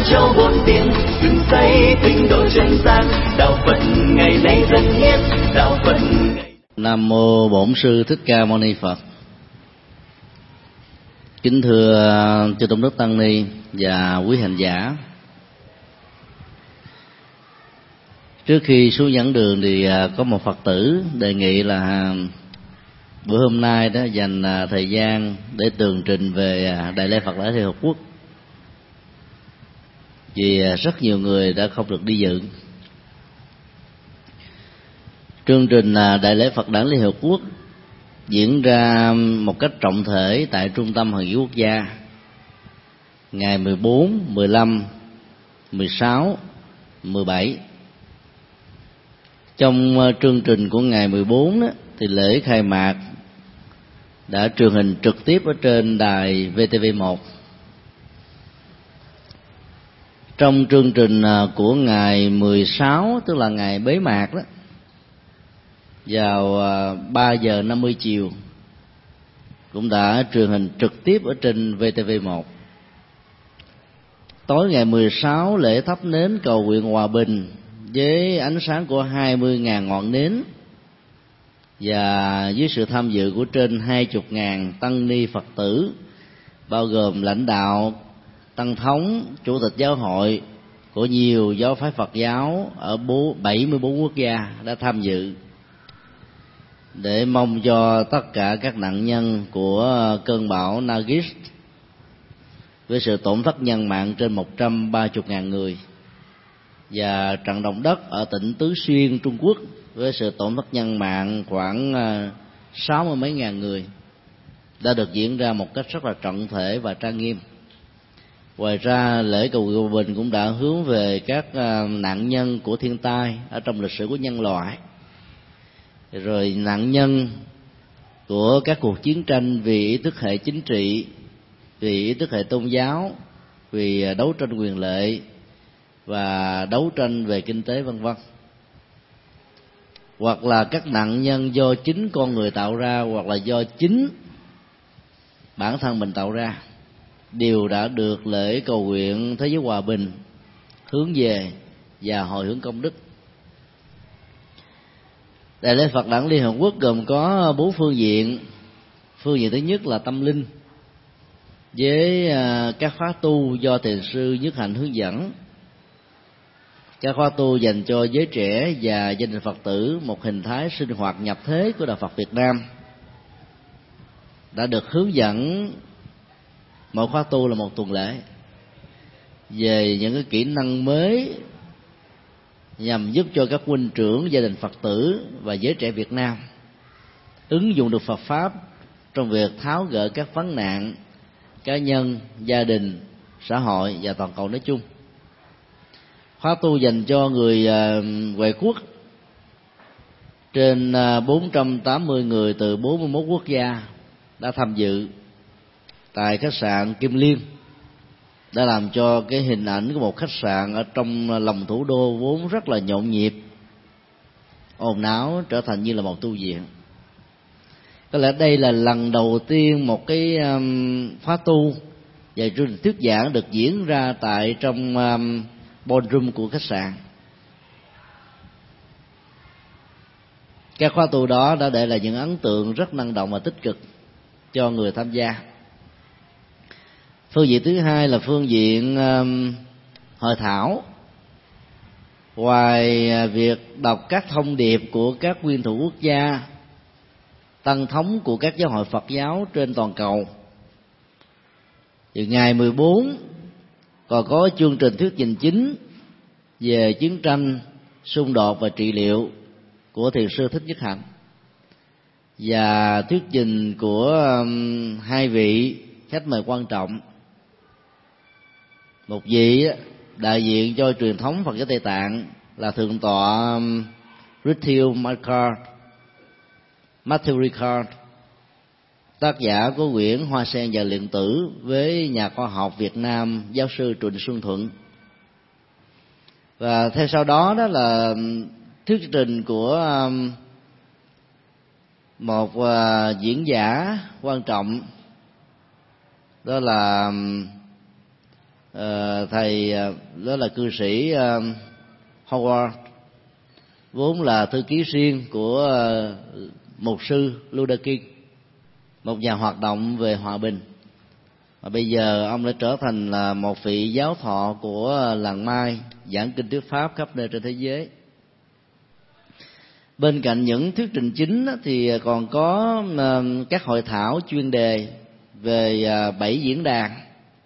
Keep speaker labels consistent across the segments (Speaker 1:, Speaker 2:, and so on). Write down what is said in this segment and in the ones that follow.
Speaker 1: châu bốn biển, từng giây tinh độ chân gian. Đạo Phật ngày nay dân hiến, đạo Phật.
Speaker 2: Nam mô Bổn Sư Thích Ca Mâu Ni Phật. Kính thưa chư tôn đức tăng ni và quý hành giả. Trước khi xuống dẫn đường thì có một Phật tử đề nghị là bữa hôm nay đó dành thời gian để tường trình về Đại lễ Phật Đản Liên Hợp Quốc, vì rất nhiều người đã không được đi dự. Chương trình Đại lễ Phật Đản Liên Hợp Quốc diễn ra một cách trọng thể tại Trung tâm Hội nghị Quốc gia ngày 14, 15, 16, 17. Trong chương trình của ngày 14 đó, thì lễ khai mạc đã truyền hình trực tiếp ở trên đài VTV1. Trong chương trình của ngày 16, tức là ngày bế mạc đó, vào 3 giờ 50 chiều cũng đã truyền hình trực tiếp ở trên VTV1. Tối ngày 16, lễ thắp nến cầu nguyện hòa bình với ánh sáng của 20.000 ngọn nến và với sự tham dự của trên 20.000 tăng ni Phật tử, bao gồm lãnh đạo, tăng thống, chủ tịch giáo hội của nhiều giáo phái Phật giáo ở 74 quốc gia đã tham dự, để mong cho tất cả các nạn nhân của cơn bão Nagis với sự tổn thất nhân mạng trên 130.000 người, và trận động đất ở tỉnh Tứ Xuyên, Trung Quốc với sự tổn thất nhân mạng khoảng 60 mấy ngàn người đã được diễn ra một cách rất là trọng thể và trang nghiêm. Ngoài ra, lễ cầu nguyện hòa bình cũng đã hướng về các nạn nhân của thiên tai ở trong lịch sử của nhân loại, rồi nạn nhân của các cuộc chiến tranh vì ý thức hệ chính trị, vì ý thức hệ tôn giáo, vì đấu tranh quyền lợi và đấu tranh về kinh tế vân vân, hoặc là các nạn nhân do chính con người tạo ra, hoặc là do chính bản thân mình tạo ra, đều đã được lễ cầu nguyện thế giới hòa bình hướng về và hồi hướng công đức. Đại lễ Phật Đản Liên Hợp Quốc gồm có 4 phương diện. Phương diện thứ nhất là tâm linh, với các khóa tu do thiền sư Nhất Hạnh hướng dẫn. Các khóa tu dành cho giới trẻ và gia đình Phật tử, một hình thái sinh hoạt nhập thế của Đạo Phật Việt Nam, đã được hướng dẫn. Mỗi khóa tu là một tuần lễ về những cái kỹ năng mới nhằm giúp cho các huynh trưởng, gia đình Phật tử và giới trẻ Việt Nam ứng dụng được Phật pháp trong việc tháo gỡ các vấn nạn cá nhân, gia đình, xã hội và toàn cầu nói chung. Khóa tu dành cho người ngoại quốc trên 480 người từ 41 quốc gia đã tham dự tại khách sạn Kim Liên, đã làm cho cái hình ảnh của một khách sạn ở trong lòng thủ đô vốn rất là nhộn nhịp, ồn ào, trở thành như là một tu viện. Có lẽ đây là lần đầu tiên một cái khóa tu và chương trình thuyết giảng được diễn ra tại trong ballroom của khách sạn. Các khóa tu đó đã để lại những ấn tượng rất năng động và tích cực cho người tham gia. Phương diện thứ hai là phương diện hội thảo. Ngoài việc đọc các thông điệp của các nguyên thủ quốc gia, tăng thống của các giáo hội Phật giáo trên toàn cầu, thì ngày 14 còn có chương trình thuyết trình chính về chiến tranh, xung đột và trị liệu của thiền sư Thích Nhất Hạnh, và thuyết trình của hai vị khách mời quan trọng. Một vị đại diện cho truyền thống Phật giáo Tây Tạng là Thượng tọa Matthew Ricard, tác giả của quyển Hoa Sen và Lượng Tử, với nhà khoa học Việt Nam giáo sư Trịnh Xuân Thuận. Và theo sau đó đó là thuyết trình của một diễn giả quan trọng, đó là thầy đó là cư sĩ Howard, vốn là thư ký riêng của mục sư Luther King, một nhà hoạt động về hòa bình, và bây giờ ông đã trở thành là một vị giáo thọ của làng Mai, giảng kinh thuyết pháp khắp nơi trên thế giới. Bên cạnh những thuyết trình chính thì còn có các hội thảo chuyên đề về 7 diễn đàn: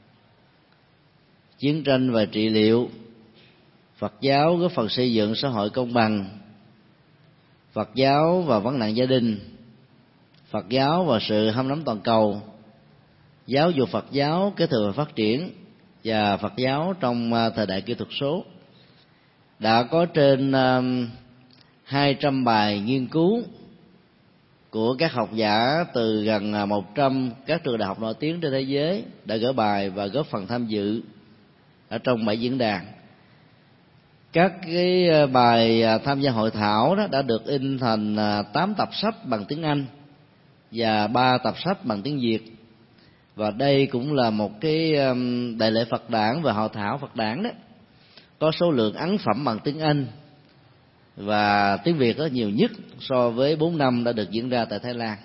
Speaker 2: chiến tranh và trị liệu, Phật giáo góp phần xây dựng xã hội công bằng, Phật giáo và vấn nạn gia đình, Phật giáo và sự hâm nóng toàn cầu, giáo dục Phật giáo kế thừa và phát triển, và Phật giáo trong thời đại kỹ thuật số. Đã có trên 200 bài nghiên cứu của các học giả từ gần 100 các trường đại học nổi tiếng trên thế giới đã gửi bài và góp phần tham dự ở trong 7 diễn đàn. Các cái bài tham gia hội thảo đó đã được in thành 8 tập sách bằng tiếng Anh và 3 tập sách bằng tiếng Việt. Và đây cũng là một cái đại lễ Phật đản và hội thảo Phật đản đó có số lượng ấn phẩm bằng tiếng Anh và tiếng Việt đó nhiều nhất so với 4 năm đã được diễn ra tại Thái Lan.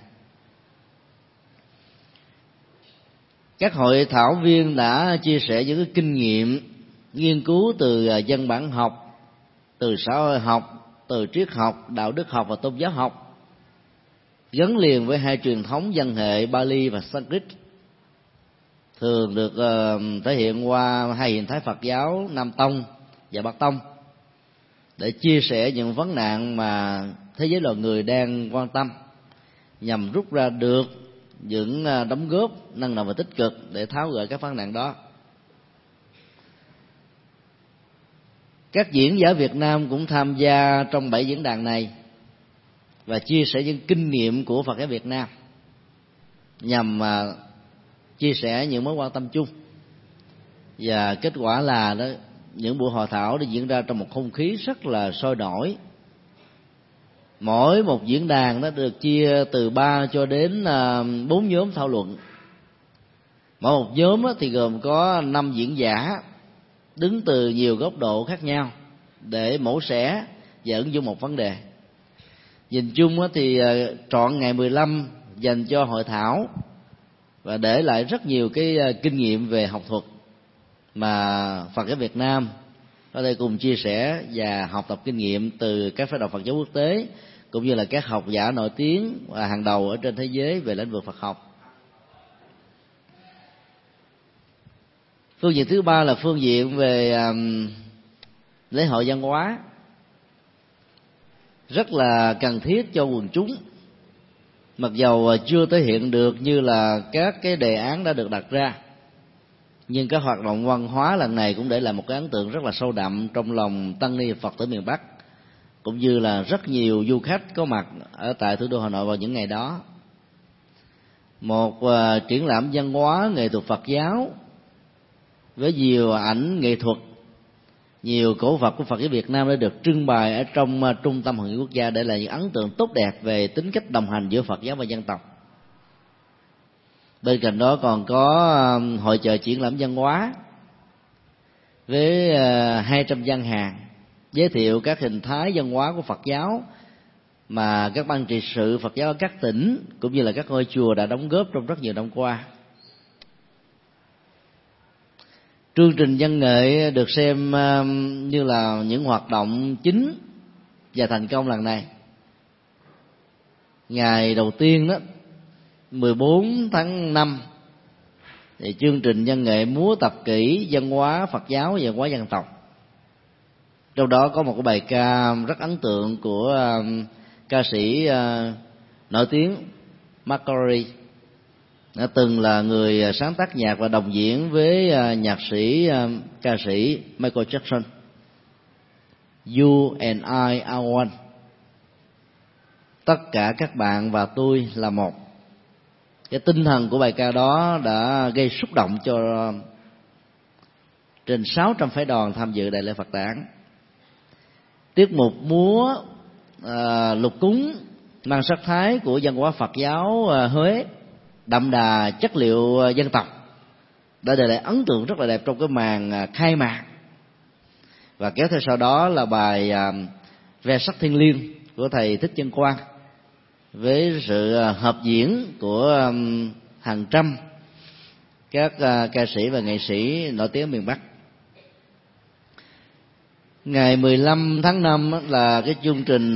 Speaker 2: Các hội thảo viên đã chia sẻ những cái kinh nghiệm nghiên cứu từ dân bản học, từ xã hội học, từ triết học, đạo đức học và tôn giáo học, gắn liền với hai truyền thống văn hệ Pali và Sanskrit, thường được thể hiện qua hai hình thái Phật giáo Nam Tông và Bắc Tông, để chia sẻ những vấn nạn mà thế giới loài người đang quan tâm, nhằm rút ra được những đóng góp năng động và tích cực để tháo gỡ các vấn nạn đó. Các diễn giả Việt Nam cũng tham gia trong 7 diễn đàn này và chia sẻ những kinh nghiệm của Phật giáo Việt Nam nhằm chia sẻ những mối quan tâm chung. Và kết quả là đó, những buổi hội thảo đã diễn ra trong một không khí rất là sôi nổi. Mỗi một diễn đàn nó được chia từ 3 cho đến 4 nhóm thảo luận. Mỗi một nhóm thì gồm có 5 diễn giả đứng từ nhiều góc độ khác nhau để mổ xẻ và ứng dụng một vấn đề. Nhìn chung thì trọn ngày 15 dành cho hội thảo và để lại rất nhiều cái kinh nghiệm về học thuật mà Phật giáo Việt Nam có thể cùng chia sẻ và học tập kinh nghiệm từ các phái đoàn Phật giáo quốc tế, cũng như là các học giả nổi tiếng và hàng đầu ở trên thế giới về lĩnh vực Phật học. Phương diện thứ ba là phương diện về lễ hội văn hóa, rất là cần thiết cho quần chúng, mặc dầu chưa thể hiện được như là các cái đề án đã được đặt ra, nhưng các hoạt động văn hóa lần này cũng để lại một cái ấn tượng rất là sâu đậm trong lòng tăng ni Phật tử miền Bắc, cũng như là rất nhiều du khách có mặt ở tại thủ đô Hà Nội vào những ngày đó. Một triển lãm văn hóa nghệ thuật Phật giáo với nhiều ảnh nghệ thuật, nhiều cổ vật của Phật giáo Việt Nam đã được trưng bày ở trong trung tâm hội nghị quốc gia, để lại những ấn tượng tốt đẹp về tính cách đồng hành giữa Phật giáo và dân tộc. Bên cạnh đó còn có hội chợ triển lãm văn hóa với 200 gian hàng giới thiệu các hình thái văn hóa của Phật giáo mà các ban trị sự Phật giáo ở các tỉnh cũng như là các ngôi chùa đã đóng góp trong rất nhiều năm qua. Chương trình văn nghệ được xem như là những hoạt động chính và thành công lần này. Ngày đầu tiên đó, 14 tháng 5, thì chương trình văn nghệ múa tập kỹ văn hóa Phật giáo và văn hóa dân tộc. Trong đó có một cái bài ca rất ấn tượng của ca sĩ nổi tiếng McCartney, đã từng là người sáng tác nhạc và đồng diễn với nhạc sĩ ca sĩ Michael Jackson. You and I are one. Tất cả các bạn và tôi là một. Cái tinh thần của bài ca đó đã gây xúc động cho trên 600 phái đoàn tham dự đại lễ Phật đản. Tiết mục múa lục cúng mang sắc thái của văn hóa Phật giáo Huế, đậm đà chất liệu dân tộc, đã để lại ấn tượng rất là đẹp trong cái màn khai mạc. Và kéo theo sau đó là bài Ve sắc thiêng liêng của thầy Thích Chân Quang, với sự hợp diễn của hàng trăm các ca sĩ và nghệ sĩ nổi tiếng miền Bắc. Ngày 15 tháng 5 là cái chương trình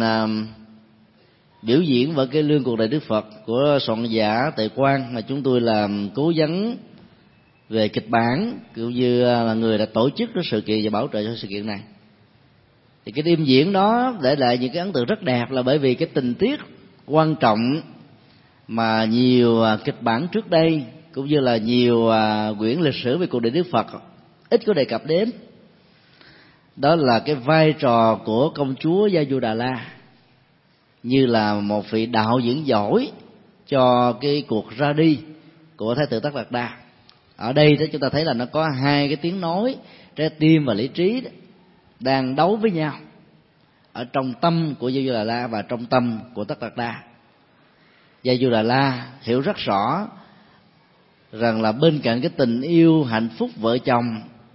Speaker 2: biểu diễn vở Cải Lương cuộc đời Đức Phật của soạn giả Tệ Quang, mà chúng tôi làm cố vấn về kịch bản cũng như là người đã tổ chức cái sự kiện và bảo trợ cho sự kiện này. Thì cái đêm diễn đó để lại những cái ấn tượng rất đẹp, là bởi vì cái tình tiết quan trọng mà nhiều kịch bản trước đây cũng như là nhiều quyển lịch sử về cuộc đời Đức Phật ít có đề cập đến. Đó là cái vai trò của công chúa Gia Du Đà La như là một vị đạo diễn giỏi cho cái cuộc ra đi của Thái tử Tất Đạt Đa. Ở đây đó chúng ta thấy là nó có hai cái tiếng nói, trái tim và lý trí đang đấu với nhau ở trong tâm của Gia Du Đà La và trong tâm của Tất Đạt Đa. Gia Du Đà La hiểu rất rõ rằng là bên cạnh cái tình yêu hạnh phúc vợ chồng,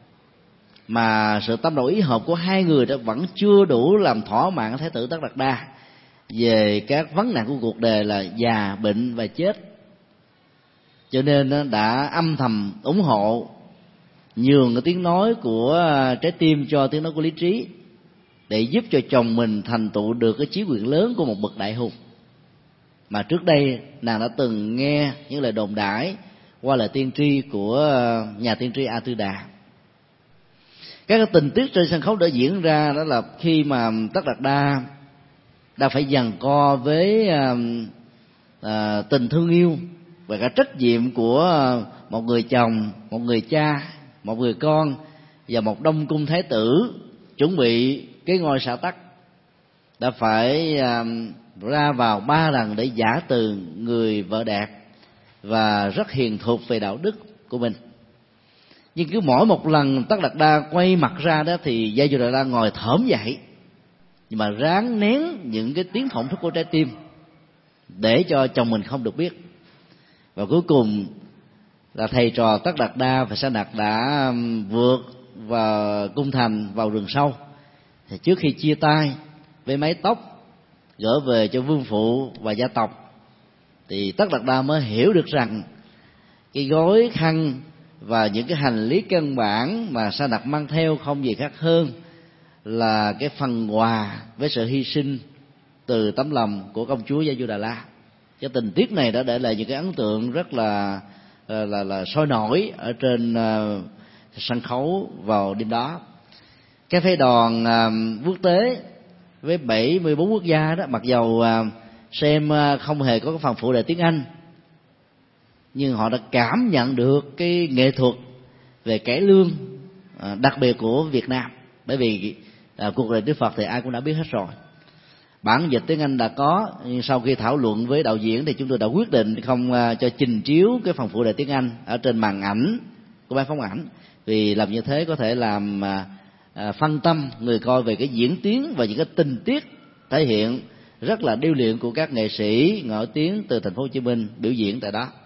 Speaker 2: mà sự tâm đầu ý hợp của hai người đó vẫn chưa đủ làm thỏa mãn Thái tử Tất Đạt Đa về các vấn nạn của cuộc đời là già, bệnh và chết. Cho nên đã âm thầm ủng hộ, nhường cái tiếng nói của trái tim cho tiếng nói của lý trí, để giúp cho chồng mình thành tựu được cái chí quyền lớn của một bậc đại hùng mà trước đây nàng đã từng nghe những lời đồn đãi qua lời tiên tri của nhà tiên tri A Tư Đà. Các cái tình tiết trên sân khấu đã diễn ra đó là khi mà Tất Đạt Đa đã phải giằng co với tình thương yêu và cả trách nhiệm của một người chồng, một người cha, một người con và một đông cung thái tử chuẩn bị cái ngôi xã tắc, đã phải ra vào 3 lần để giả từ người vợ đẹp và rất hiền thục về đạo đức của mình. Nhưng cứ mỗi một lần Tất Đạt Đa quay mặt ra đó thì Gia Du Đà La ngồi thởm dậy, nhưng mà ráng nén những cái tiếng thổn thức của trái tim để cho chồng mình không được biết. Và cuối cùng là thầy trò Tất Đạt Đa và Sa Đạt đã vượt vào cung thành vào rừng sâu. Thì trước khi chia tay với mái tóc gửi về cho vương phụ và gia tộc, thì Tất Đạt Đa mới hiểu được rằng cái gối khăn và những cái hành lý căn bản mà Sa Đạt mang theo không gì khác hơn là cái phần quà với sự hy sinh từ tấm lòng của công chúa Gia Du Đà La. Cái tình tiết này đã để lại những cái ấn tượng rất là sôi nổi ở trên sân khấu vào đêm đó. Cái phái đoàn quốc tế với 74 quốc gia đó, mặc dầu xem không hề có cái phần phụ đề tiếng Anh, nhưng họ đã cảm nhận được cái nghệ thuật về cải lương đặc biệt của Việt Nam. Bởi vì cuộc đời Đức Phật thì ai cũng đã biết hết rồi. Bản dịch tiếng Anh đã có, nhưng sau khi thảo luận với đạo diễn thì chúng tôi đã quyết định không cho trình chiếu cái phần phụ đề tiếng Anh ở trên màn ảnh của ban phóng ảnh, vì làm như thế có thể làm phân tâm người coi về cái diễn tiến và những cái tình tiết thể hiện rất là điêu luyện của các nghệ sĩ nổi tiếng từ thành phố Hồ Chí Minh biểu diễn tại đó.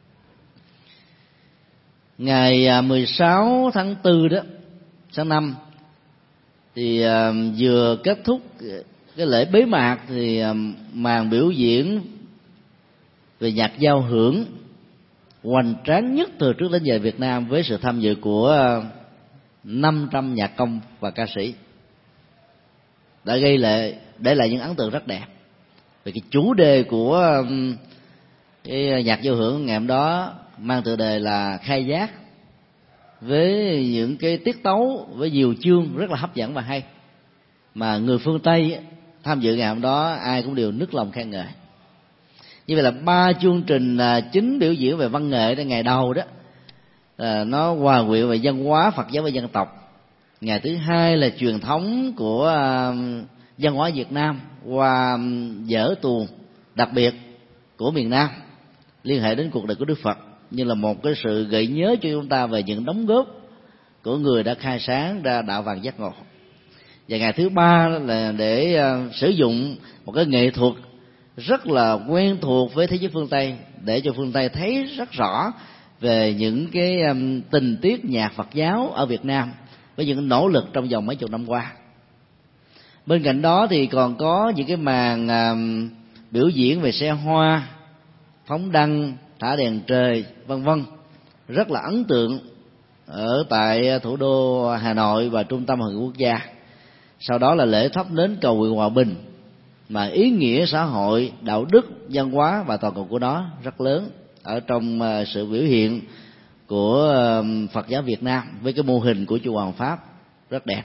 Speaker 2: Ngày 16 tháng 4 đó, tháng 5 thì vừa kết thúc cái lễ bế mạc thì màn biểu diễn về nhạc giao hưởng hoành tráng nhất từ trước đến giờ Việt Nam, với sự tham dự của 500 nhạc công và ca sĩ, đã để lại những ấn tượng rất đẹp. Vì cái chủ đề của cái nhạc giao hưởng ngày hôm đó mang tựa đề là khai giác, với những cái tiết tấu với nhiều chương rất là hấp dẫn và hay, mà người phương Tây tham dự ngày hôm đó ai cũng đều nức lòng khen ngợi. Như vậy là 3 chương trình chính biểu diễn về văn nghệ ngày đầu đó nó hòa quyện về văn hóa Phật giáo và dân tộc. Ngày thứ hai là truyền thống của văn hóa Việt Nam qua vở tuồng đặc biệt của miền Nam liên hệ đến cuộc đời của Đức Phật, như là một cái sự gợi nhớ cho chúng ta về những đóng góp của người đã khai sáng ra đạo vàng giác ngộ. Và ngày thứ ba là để sử dụng một cái nghệ thuật rất là quen thuộc với thế giới phương Tây, để cho phương Tây thấy rất rõ về những cái tình tiết nhạc Phật giáo ở Việt Nam với những nỗ lực trong vòng mấy chục năm qua. Bên cạnh đó thì còn có những cái màn biểu diễn về xe hoa, phóng đăng, thả đèn trời, vân vân, rất là ấn tượng ở tại thủ đô Hà Nội và trung tâm hội nghị quốc gia. Sau đó là lễ thắp nến cầu nguyện hòa bình, mà ý nghĩa xã hội, đạo đức, văn hóa và toàn cầu của nó rất lớn ở trong sự biểu hiện của Phật giáo Việt Nam với cái mô hình của chùa Hoàng Pháp rất đẹp.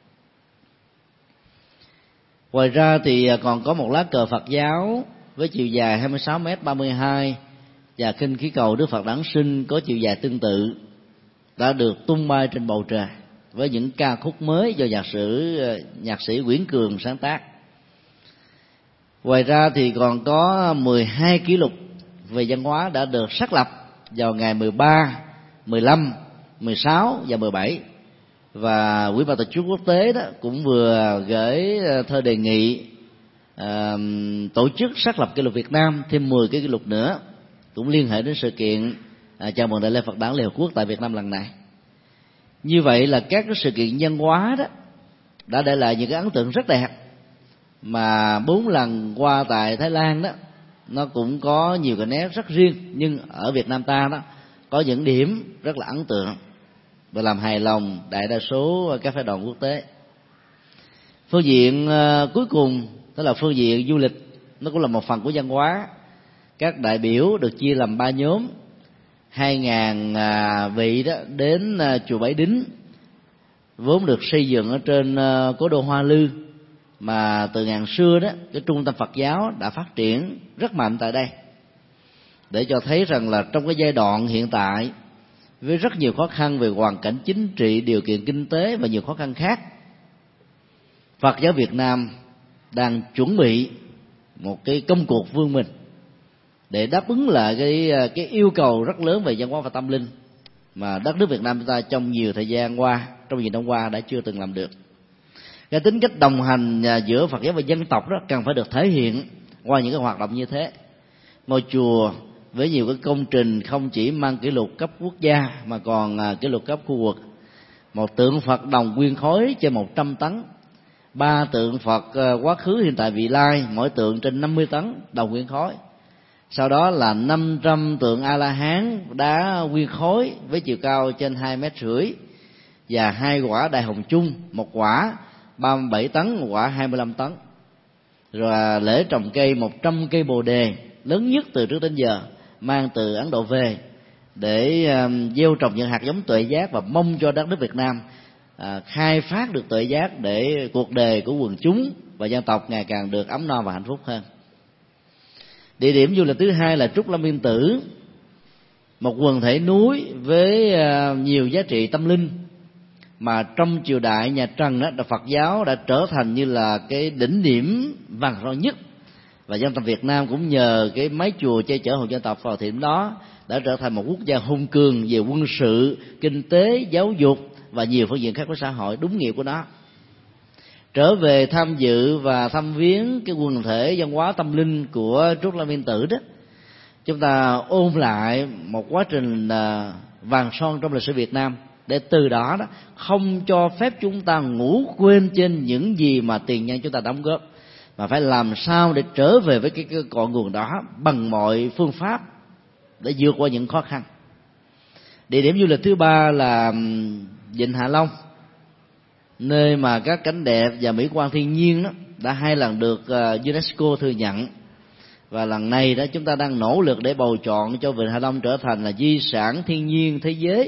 Speaker 2: Ngoài ra thì còn có một lá cờ Phật giáo với chiều dài 26m32 và khinh khí cầu Đức Phật Đản Sinh có chiều dài tương tự đã được tung bay trên bầu trời với những ca khúc mới do nhạc sĩ Nguyễn Cường sáng tác. Ngoài ra thì còn có 12 kỷ lục về văn hóa đã được xác lập vào ngày 13, 15, 16 và 17. Và Ủy ban Tổ chức Quốc tế đó cũng vừa gửi thơ đề nghị tổ chức xác lập kỷ lục Việt Nam thêm 10 cái kỷ lục nữa, cũng liên hệ đến sự kiện chào mừng Đại lễ Phật Đản Liên Hợp Quốc tại Việt Nam lần này. Như vậy là các cái sự kiện văn hóa đó đã để lại những cái ấn tượng rất đẹp, mà 4 lần qua tại Thái Lan đó nó cũng có nhiều cái nét rất riêng, nhưng ở Việt Nam ta đó có những điểm rất là ấn tượng và làm hài lòng đại đa số các phái đoàn quốc tế. Phương diện cuối cùng đó là phương diện du lịch, nó cũng là một phần của văn hóa. Các đại biểu được chia làm 3 nhóm, 2.000 vị đó đến chùa Bái Đính, vốn được xây dựng ở trên cố đô Hoa Lư, mà từ ngàn xưa đó cái trung tâm Phật giáo đã phát triển rất mạnh tại đây, để cho thấy rằng là trong cái giai đoạn hiện tại với rất nhiều khó khăn về hoàn cảnh chính trị, điều kiện kinh tế và nhiều khó khăn khác, Phật giáo Việt Nam đang chuẩn bị một cái công cuộc vươn mình để đáp ứng lại cái yêu cầu rất lớn về văn hóa và tâm linh mà đất nước Việt Nam chúng ta trong nhiều thời gian qua, trong nhiều năm qua đã chưa từng làm được. Cái tính cách đồng hành giữa Phật giáo và dân tộc đó cần phải được thể hiện qua những cái hoạt động như thế. Ngôi chùa với nhiều cái công trình không chỉ mang kỷ lục cấp quốc gia mà còn kỷ lục cấp khu vực. Một tượng Phật đồng nguyên khối trên 100 tấn, 3 tượng Phật quá khứ hiện tại vị lai, mỗi tượng trên 50 tấn đồng nguyên khối. Sau đó là 500 tượng A La Hán đá nguyên khối với chiều cao trên 2,5 mét và 2 quả Đại Hồng Chung, một quả 37 tấn, một quả 25 tấn. Rồi lễ trồng cây 100 cây Bồ đề lớn nhất từ trước đến giờ, mang từ Ấn Độ về để gieo trồng những hạt giống tuệ giác và mong cho đất nước Việt Nam khai phát được tuệ giác để cuộc đời của quần chúng và dân tộc ngày càng được ấm no và hạnh phúc hơn. Địa điểm du lịch thứ hai là Trúc Lâm Yên Tử, một quần thể núi với nhiều giá trị tâm linh mà trong triều đại nhà Trần đó, Phật giáo đã trở thành như là cái đỉnh điểm vàng son nhất, và dân tộc Việt Nam cũng nhờ cái mái chùa che chở hộ dân tộc vào thời điểm đó đã trở thành một quốc gia hùng cường về quân sự, kinh tế, giáo dục và nhiều phương diện khác của xã hội đúng nghĩa của nó. Trở về tham dự và thăm viếng cái quần thể văn hóa tâm linh của Trúc Lâm Yên Tử đó, chúng ta ôn lại một quá trình vàng son trong lịch sử Việt Nam, để từ đó không cho phép chúng ta ngủ quên trên những gì mà tiền nhân chúng ta đóng góp, mà phải làm sao để trở về với cái cội nguồn đó bằng mọi phương pháp để vượt qua những khó khăn. Địa điểm du lịch thứ ba là Vịnh Hạ Long, nơi mà các cảnh đẹp và mỹ quan thiên nhiên đó đã 2 lần được UNESCO thừa nhận, và lần này đó chúng ta đang nỗ lực để bầu chọn cho Vịnh Hạ Long trở thành là di sản thiên nhiên thế giới.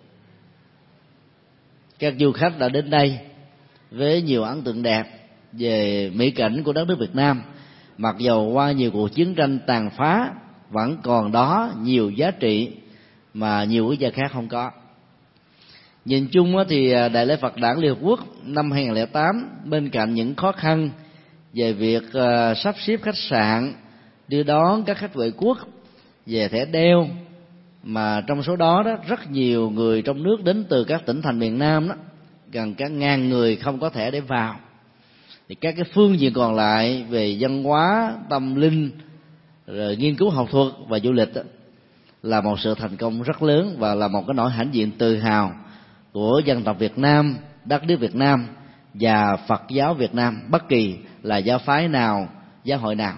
Speaker 2: Các du khách đã đến đây với nhiều ấn tượng đẹp về mỹ cảnh của đất nước Việt Nam, mặc dầu qua nhiều cuộc chiến tranh tàn phá vẫn còn đó nhiều giá trị mà nhiều quốc gia khác không có. Nhìn chung thì Đại lễ Phật Đản Liên Hợp Quốc năm 2008, bên cạnh những khó khăn về việc sắp xếp khách sạn, đưa đón các khách ngoại quốc về thẻ đeo, mà trong số đó rất nhiều người trong nước đến từ các tỉnh thành miền Nam đó, gần cả 1.000 người không có thẻ để vào, thì các cái phương diện còn lại về văn hóa, tâm linh, rồi nghiên cứu học thuật và du lịch đó, là một sự thành công rất lớn và là một cái nỗi hãnh diện tự hào của dân tộc Việt Nam, đất nước Việt Nam và Phật giáo Việt Nam, bất kỳ là giáo phái nào, giáo hội nào.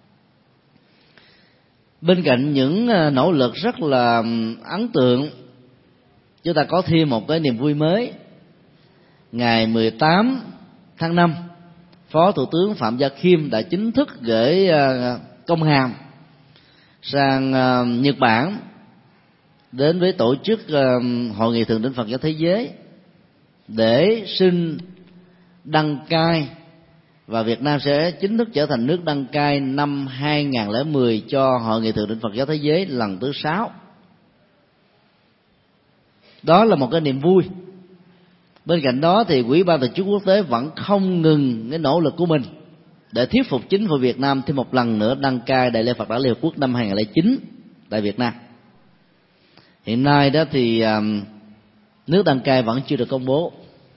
Speaker 2: Bên cạnh những nỗ lực rất là ấn tượng, chúng ta có thêm một cái niềm vui mới. Ngày 18 tháng 5, Phó Thủ tướng Phạm Gia Khiêm đã chính thức gửi công hàm sang Nhật Bản đến với tổ chức Hội nghị Thượng đỉnh Phật giáo Thế giới để xin đăng cai, và Việt Nam sẽ chính thức trở thành nước đăng cai năm 2010 cho Hội nghị Thượng đỉnh Phật giáo Thế giới lần thứ 6. Đó là một cái niềm vui. Bên cạnh đó thì Ủy ban Tổ chức Quốc tế vẫn không ngừng cái nỗ lực của mình để thuyết phục chính phủ Việt Nam thêm một lần nữa đăng cai Đại lễ Phật đản Liên Hợp Quốc năm 2009 tại Việt Nam. Hiện nay đó thì nước đăng cai vẫn chưa được công bố,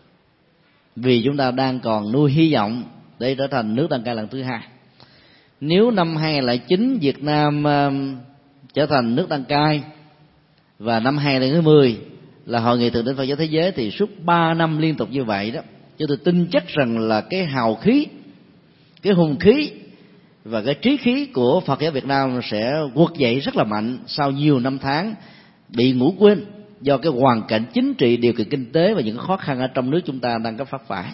Speaker 2: vì chúng ta đang còn nuôi hy vọng để trở thành nước đăng cai lần thứ 2. Nếu năm 2009 Việt Nam trở thành nước đăng cai và năm 2010 là Hội nghị Thượng đỉnh Phật giáo Thế giới, thì suốt 3 năm liên tục như vậy đó, chúng tôi tin chắc rằng là cái hào khí, cái hùng khí và cái trí khí của Phật giáo Việt Nam sẽ quật dậy rất là mạnh sau nhiều năm tháng bị ngủ quên do cái hoàn cảnh chính trị, điều kiện kinh tế và những khó khăn ở trong nước chúng ta đang có phát phải.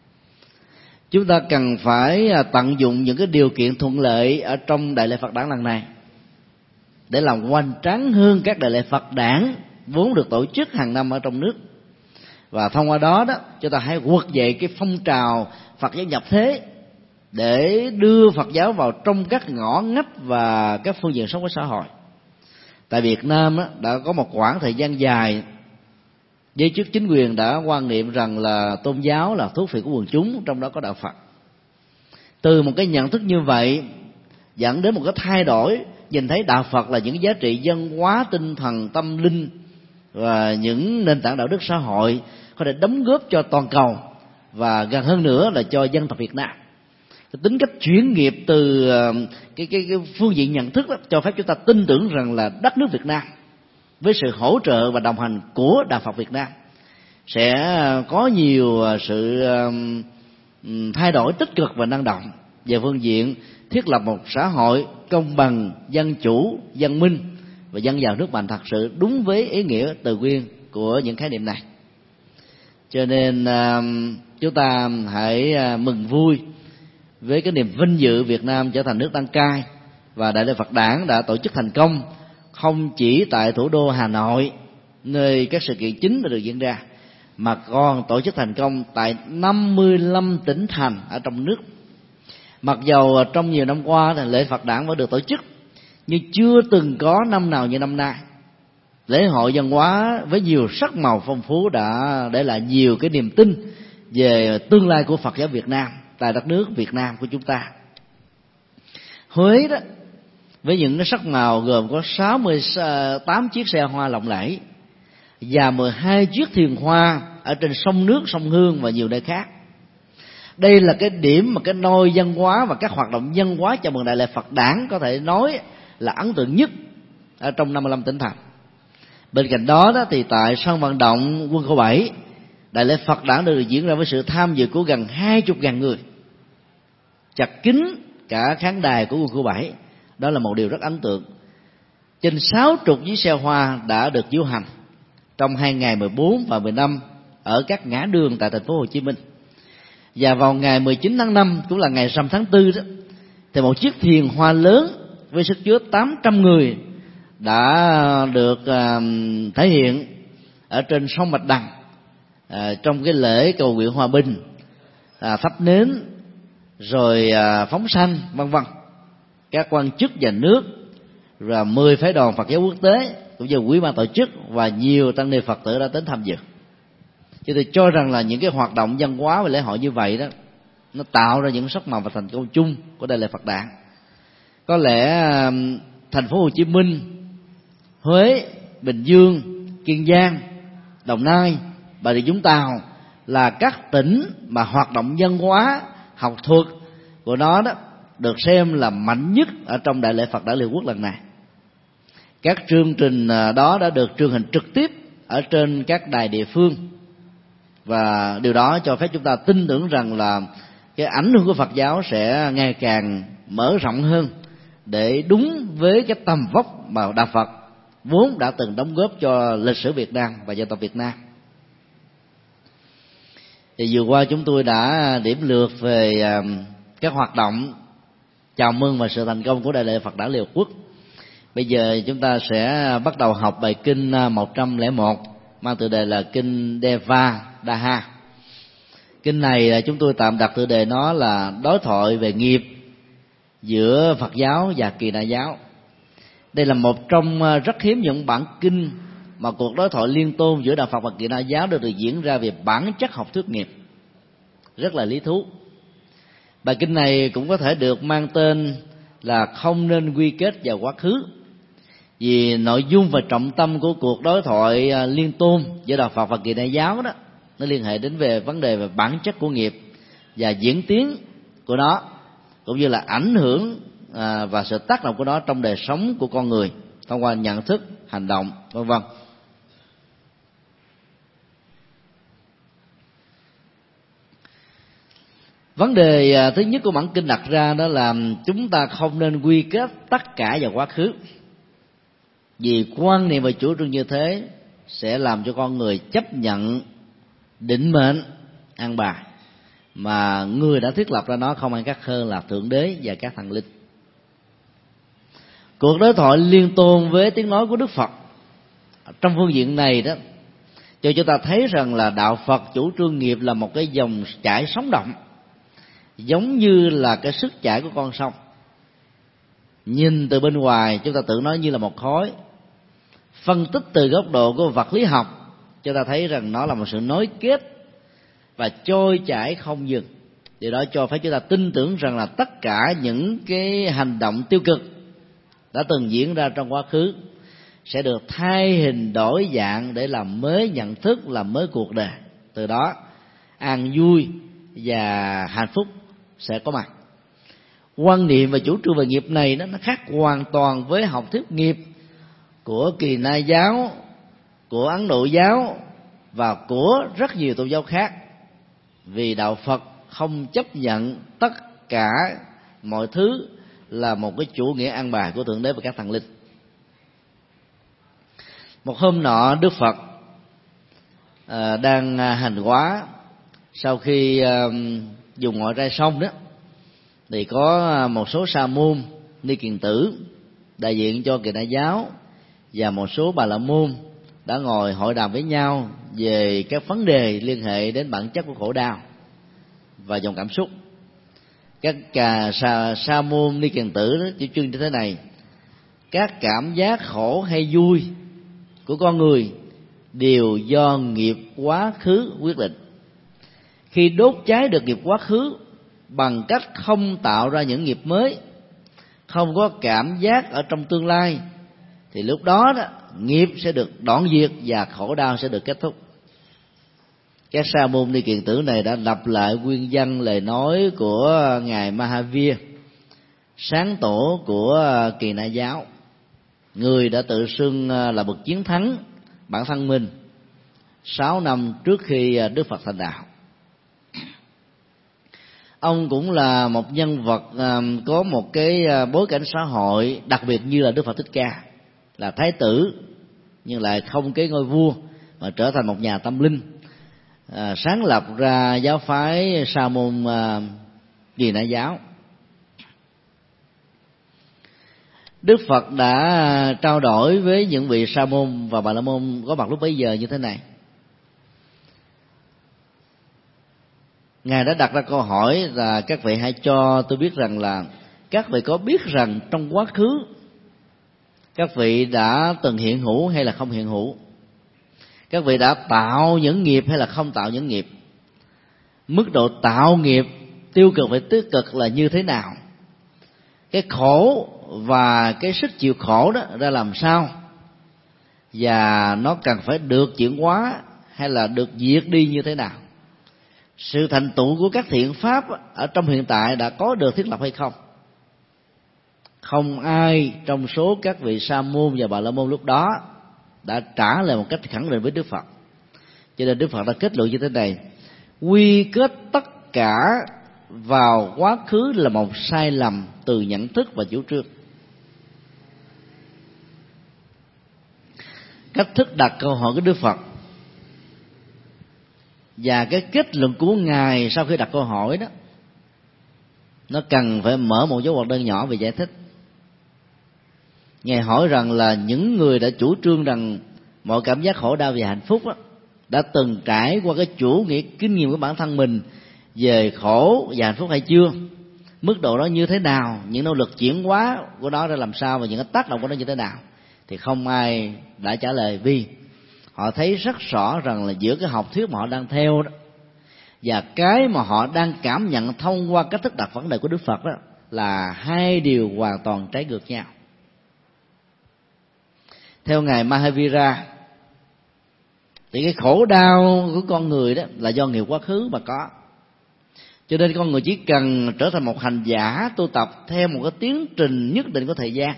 Speaker 2: Chúng ta cần phải tận dụng những cái điều kiện thuận lợi ở trong Đại lễ Phật đản lần này để làm hoành tráng hơn các đại lễ Phật đản vốn được tổ chức hàng năm ở trong nước. Và thông qua đó chúng ta hãy quật dậy cái phong trào Phật giáo nhập thế để đưa Phật giáo vào trong các ngõ ngách và các phương diện sống của xã hội. Tại Việt Nam đã có một khoảng thời gian dài, giới chức chính quyền đã quan niệm rằng là tôn giáo là thuốc phiện của quần chúng, trong đó có đạo Phật. Từ một cái nhận thức như vậy dẫn đến một cái thay đổi, nhìn thấy đạo Phật là những giá trị văn hóa, tinh thần, tâm linh và những nền tảng đạo đức xã hội có thể đóng góp cho toàn cầu, và gần hơn nữa là cho dân tộc Việt Nam. Cái tính cách chuyển nghiệp từ cái phương diện nhận thức đó, cho phép chúng ta tin tưởng rằng là đất nước Việt Nam với sự hỗ trợ và đồng hành của Đạo Phật Việt Nam sẽ có nhiều sự thay đổi tích cực và năng động về phương diện thiết lập một xã hội công bằng, dân chủ, văn minh và dân giàu nước mạnh, thật sự đúng với ý nghĩa từ nguyên của những khái niệm này. Cho nên chúng ta hãy mừng vui với cái niềm vinh dự Việt Nam trở thành nước đăng cai, và Đại lễ Phật đản đã tổ chức thành công không chỉ tại thủ đô Hà Nội nơi các sự kiện chính đã được diễn ra, mà còn tổ chức thành công tại 55 tỉnh thành ở trong nước. Mặc dầu trong nhiều năm qua thì lễ Phật đản vẫn được tổ chức, nhưng chưa từng có năm nào như năm nay. Lễ hội văn hóa với nhiều sắc màu phong phú đã để lại nhiều cái niềm tin về tương lai của Phật giáo Việt Nam tại đất nước Việt Nam của chúng ta. Huế đó, với những cái sắc màu gồm có 68 chiếc xe hoa lộng lẫy và 12 chiếc thuyền hoa ở trên sông nước, sông Hương và nhiều nơi khác. Đây là cái điểm mà cái nôi văn hóa và các hoạt động văn hóa chào mừng Đại lễ Phật đản có thể nói là ấn tượng nhất ở trong 55 tỉnh thành. Bên cạnh đó thì tại sân vận động Quân khu 7, Đại lễ Phật đản được diễn ra với sự tham dự của gần 20.000 người, chật kín cả khán đài của Quân khu 7. Đó là một điều rất ấn tượng. Trên 60 chiếc xe hoa đã được diễu hành trong 2 ngày 14 và 15 ở các ngã đường tại thành phố Hồ Chí Minh. Và vào ngày 19 tháng 5 cũng là ngày rằm tháng 4 đó, thì một chiếc thuyền hoa lớn với sức chứa 800 người đã được thể hiện ở trên sông Bạch Đằng trong cái lễ cầu nguyện hòa bình, thắp nến rồi phóng sanh vân vân. Các quan chức nhà nước và 10 phái đoàn Phật giáo quốc tế cũng như quý ban tổ chức và nhiều tăng ni Phật tử đã đến tham dự. Chứ tôi cho rằng là những cái hoạt động văn hóa và lễ hội như vậy đó, nó tạo ra những sắc màu và thành công chung của Đại lễ Phật đản. Có lẽ thành phố Hồ Chí Minh, Huế, Bình Dương, Kiên Giang, Đồng Nai, Bà Rịa Vũng Tàu là các tỉnh mà hoạt động văn hóa, học thuật của nó đó được xem là mạnh nhất ở trong Đại lễ Phật đản Liên Hợp Quốc lần này. Các chương trình đó đã được truyền hình trực tiếp ở trên các đài địa phương, và điều đó cho phép chúng ta tin tưởng rằng là cái ảnh hưởng của Phật giáo sẽ ngày càng mở rộng hơn, để đúng với cái tầm vóc mà Đạo Phật vốn đã từng đóng góp cho lịch sử Việt Nam và dân tộc Việt Nam. Thì vừa qua chúng tôi đã điểm lược về các hoạt động chào mừng và sự thành công của Đại lễ Phật Đản Liên Hợp Quốc. Bây giờ chúng ta sẽ bắt đầu học bài kinh 101 mang tựa đề là kinh Deva Daha. Kinh này chúng tôi tạm đặt tựa đề nó là đối thoại về nghiệp giữa Phật giáo và Kỳ Na giáo. Đây là một trong rất hiếm những bản kinh mà cuộc đối thoại liên tôn giữa Đạo Phật và Kỳ Na giáo được diễn ra về bản chất học thuyết nghiệp, rất là lý thú. Bài kinh này cũng có thể được mang tên là không nên quy kết vào quá khứ, vì nội dung và trọng tâm của cuộc đối thoại liên tôn giữa Đạo Phật và Kỳ Na giáo đó, nó liên hệ đến về vấn đề về bản chất của nghiệp và diễn tiến của nó, cũng như là ảnh hưởng và sự tác động của nó trong đời sống của con người thông qua nhận thức, hành động, vân vân. Vấn đề thứ nhất của bản kinh đặt ra đó là chúng ta không nên quy kết tất cả vào quá khứ, vì quan niệm và chủ trương như thế sẽ làm cho con người chấp nhận định mệnh an bài mà người đã thiết lập ra nó không ai khác hơn là Thượng Đế và các thần linh. Cuộc đối thoại liên tôn với tiếng nói của Đức Phật trong phương diện này đó, cho chúng ta thấy rằng là Đạo Phật chủ trương nghiệp là một cái dòng chảy sống động, giống như là cái sức chảy của con sông. Nhìn từ bên ngoài chúng ta tưởng nó như là một khối, phân tích từ góc độ của vật lý học chúng ta thấy rằng nó là một sự nối kết và trôi chảy không dừng. Điều đó cho phép chúng ta tin tưởng rằng là tất cả những cái hành động tiêu cực đã từng diễn ra trong quá khứ sẽ được thay hình đổi dạng để làm mới nhận thức, làm mới cuộc đời. Từ đó an vui và hạnh phúc sẽ có mặt. Quan niệm và chủ trương về nghiệp này nó khác hoàn toàn với học thuyết nghiệp của Kỳ Na giáo, của Ấn Độ giáo và của rất nhiều tôn giáo khác, vì Đạo Phật không chấp nhận tất cả mọi thứ là một cái chủ nghĩa an bài của Thượng Đế và các thần linh. Một hôm nọ Đức Phật đang hành hóa, sau khi dùng ngọn rai sông đó, thì có một số sa môn ni kiền tử đại diện cho Kỳ Na giáo và một số bà la môn đã ngồi hội đàm với nhau về các vấn đề liên hệ đến bản chất của khổ đau và dòng cảm xúc. Các sa môn ni kiền tử chủ trương như thế này: các cảm giác khổ hay vui của con người đều do nghiệp quá khứ quyết định. Khi đốt cháy được nghiệp quá khứ bằng cách không tạo ra những nghiệp mới, không có cảm giác ở trong tương lai, thì lúc đó nghiệp sẽ được đoạn diệt và khổ đau sẽ được kết thúc. Các sa môn ni kiền tử này đã lặp lại nguyên văn lời nói của ngài Mahavir, sáng tổ của Kỳ Na giáo, người đã tự xưng là bậc chiến thắng bản thân mình 6 năm trước khi Đức Phật thành đạo. Ông cũng là một nhân vật có một cái bối cảnh xã hội đặc biệt như là Đức Phật Thích Ca, là thái tử nhưng lại không kế ngôi vua mà trở thành một nhà tâm linh, sáng lập ra giáo phái Sa môn Kỳ Na giáo. Đức Phật đã trao đổi với những vị sa môn và bà la môn có mặt lúc bấy giờ như thế này. Ngài đã đặt ra câu hỏi là: các vị hãy cho tôi biết rằng là các vị có biết rằng trong quá khứ các vị đã từng hiện hữu hay là không hiện hữu? Các vị đã tạo những nghiệp hay là không tạo những nghiệp? Mức độ tạo nghiệp tiêu cực và tích cực là như thế nào? Cái khổ và cái sức chịu khổ đó ra làm sao? Và nó cần phải được chuyển hóa hay là được diệt đi như thế nào? Sự thành tựu của các thiện pháp ở trong hiện tại đã có được thiết lập hay không? không ai trong số các vị sa môn và bà la môn lúc đó đã trả lời một cách khẳng định với Đức Phật. Cho nên Đức Phật đã kết luận như thế này: quy kết tất cả vào quá khứ là một sai lầm từ nhận thức và chủ trương. Cách thức đặt câu hỏi của Đức Phật và cái kết luận của Ngài sau khi đặt câu hỏi đó, nó cần phải mở một dấu ngoặc đơn nhỏ về giải thích. Ngài hỏi rằng là những người đã chủ trương rằng mọi cảm giác khổ đau và hạnh phúc đó, đã từng trải qua cái chủ nghĩa kinh nghiệm của bản thân mình về khổ và hạnh phúc hay chưa, mức độ đó như thế nào, những nỗ lực chuyển hóa của nó ra làm sao và những cái tác động của nó như thế nào. Thì không ai đã trả lời, vì họ thấy rất rõ rằng là giữa cái học thuyết mà họ đang theo đó và cái mà họ đang cảm nhận thông qua cách thức đặt vấn đề của Đức Phật đó là hai điều hoàn toàn trái ngược nhau. Theo ngài Mahavira thì cái khổ đau của con người đó là do nghiệp quá khứ mà có. Cho nên con người chỉ cần trở thành một hành giả tu tập theo một cái tiến trình nhất định của thời gian,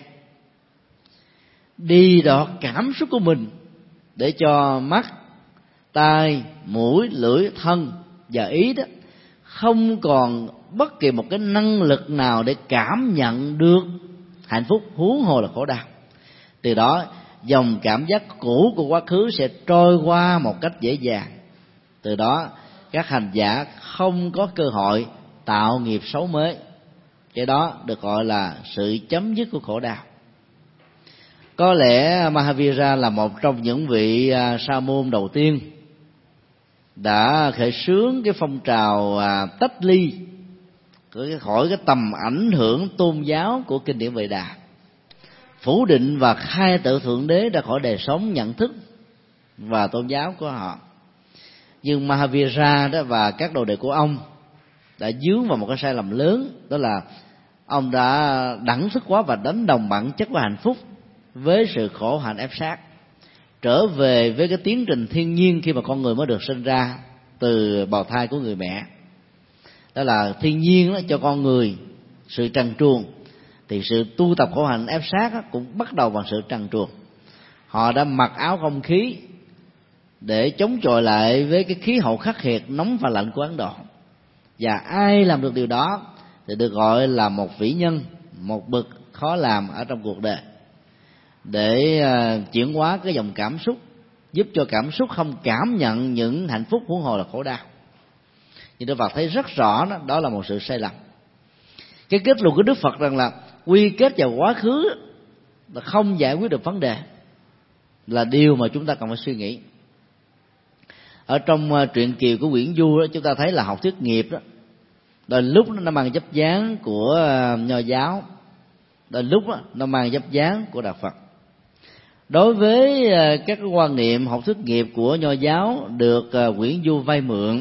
Speaker 2: đi đọt cảm xúc của mình để cho mắt, tai, mũi, lưỡi, thân và ý đó không còn bất kỳ một cái năng lực nào để cảm nhận được hạnh phúc, huống hồ là khổ đau. Từ đó dòng cảm giác cũ của quá khứ sẽ trôi qua một cách dễ dàng. Từ đó các hành giả không có cơ hội tạo nghiệp xấu mới. Cái đó được gọi là sự chấm dứt của khổ đau. Có lẽ Mahavira là một trong những vị sa môn đầu tiên đã khởi xướng cái phong trào tách ly khỏi cái tầm ảnh hưởng tôn giáo của kinh điển Vệ Đà, phủ định và khai tự thượng đế ra khỏi đời sống nhận thức và tôn giáo của họ. Nhưng Mahavira đó và các đồ đệ của ông đã dướng vào một cái sai lầm lớn, đó là ông đã đẳng thức quá và đánh đồng bản chất của hạnh phúc với sự khổ hạnh ép sát, trở về với cái tiến trình thiên nhiên khi mà con người mới được sinh ra từ bào thai của người mẹ. Đó là thiên nhiên đó cho con người sự trần truồng, thì sự tu tập khổ hạnh ép sát cũng bắt đầu bằng sự trần truồng. Họ đã mặc áo không khí để chống chọi lại với cái khí hậu khắc nghiệt nóng và lạnh của Ấn Độ, và ai làm được điều đó thì được gọi là một vĩ nhân, một bậc khó làm ở trong cuộc đời, để chuyển hóa cái dòng cảm xúc, giúp cho cảm xúc không cảm nhận những hạnh phúc huống hồ là khổ đau. Nhưng Đức Phật thấy rất rõ đó là một sự sai lầm. Cái kết luận của Đức Phật rằng là quy kết vào quá khứ là không giải quyết được vấn đề là điều mà chúng ta cần phải suy nghĩ. Ở trong truyện Kiều của Nguyễn Du đó, chúng ta thấy là học thuyết nghiệp đó, đôi lúc nó mang dấp dáng của Nho giáo, đôi lúc nó mang dấp dáng của Đạo Phật. Đối với các quan niệm học thuyết nghiệp của Nho giáo được Nguyễn Du vay mượn,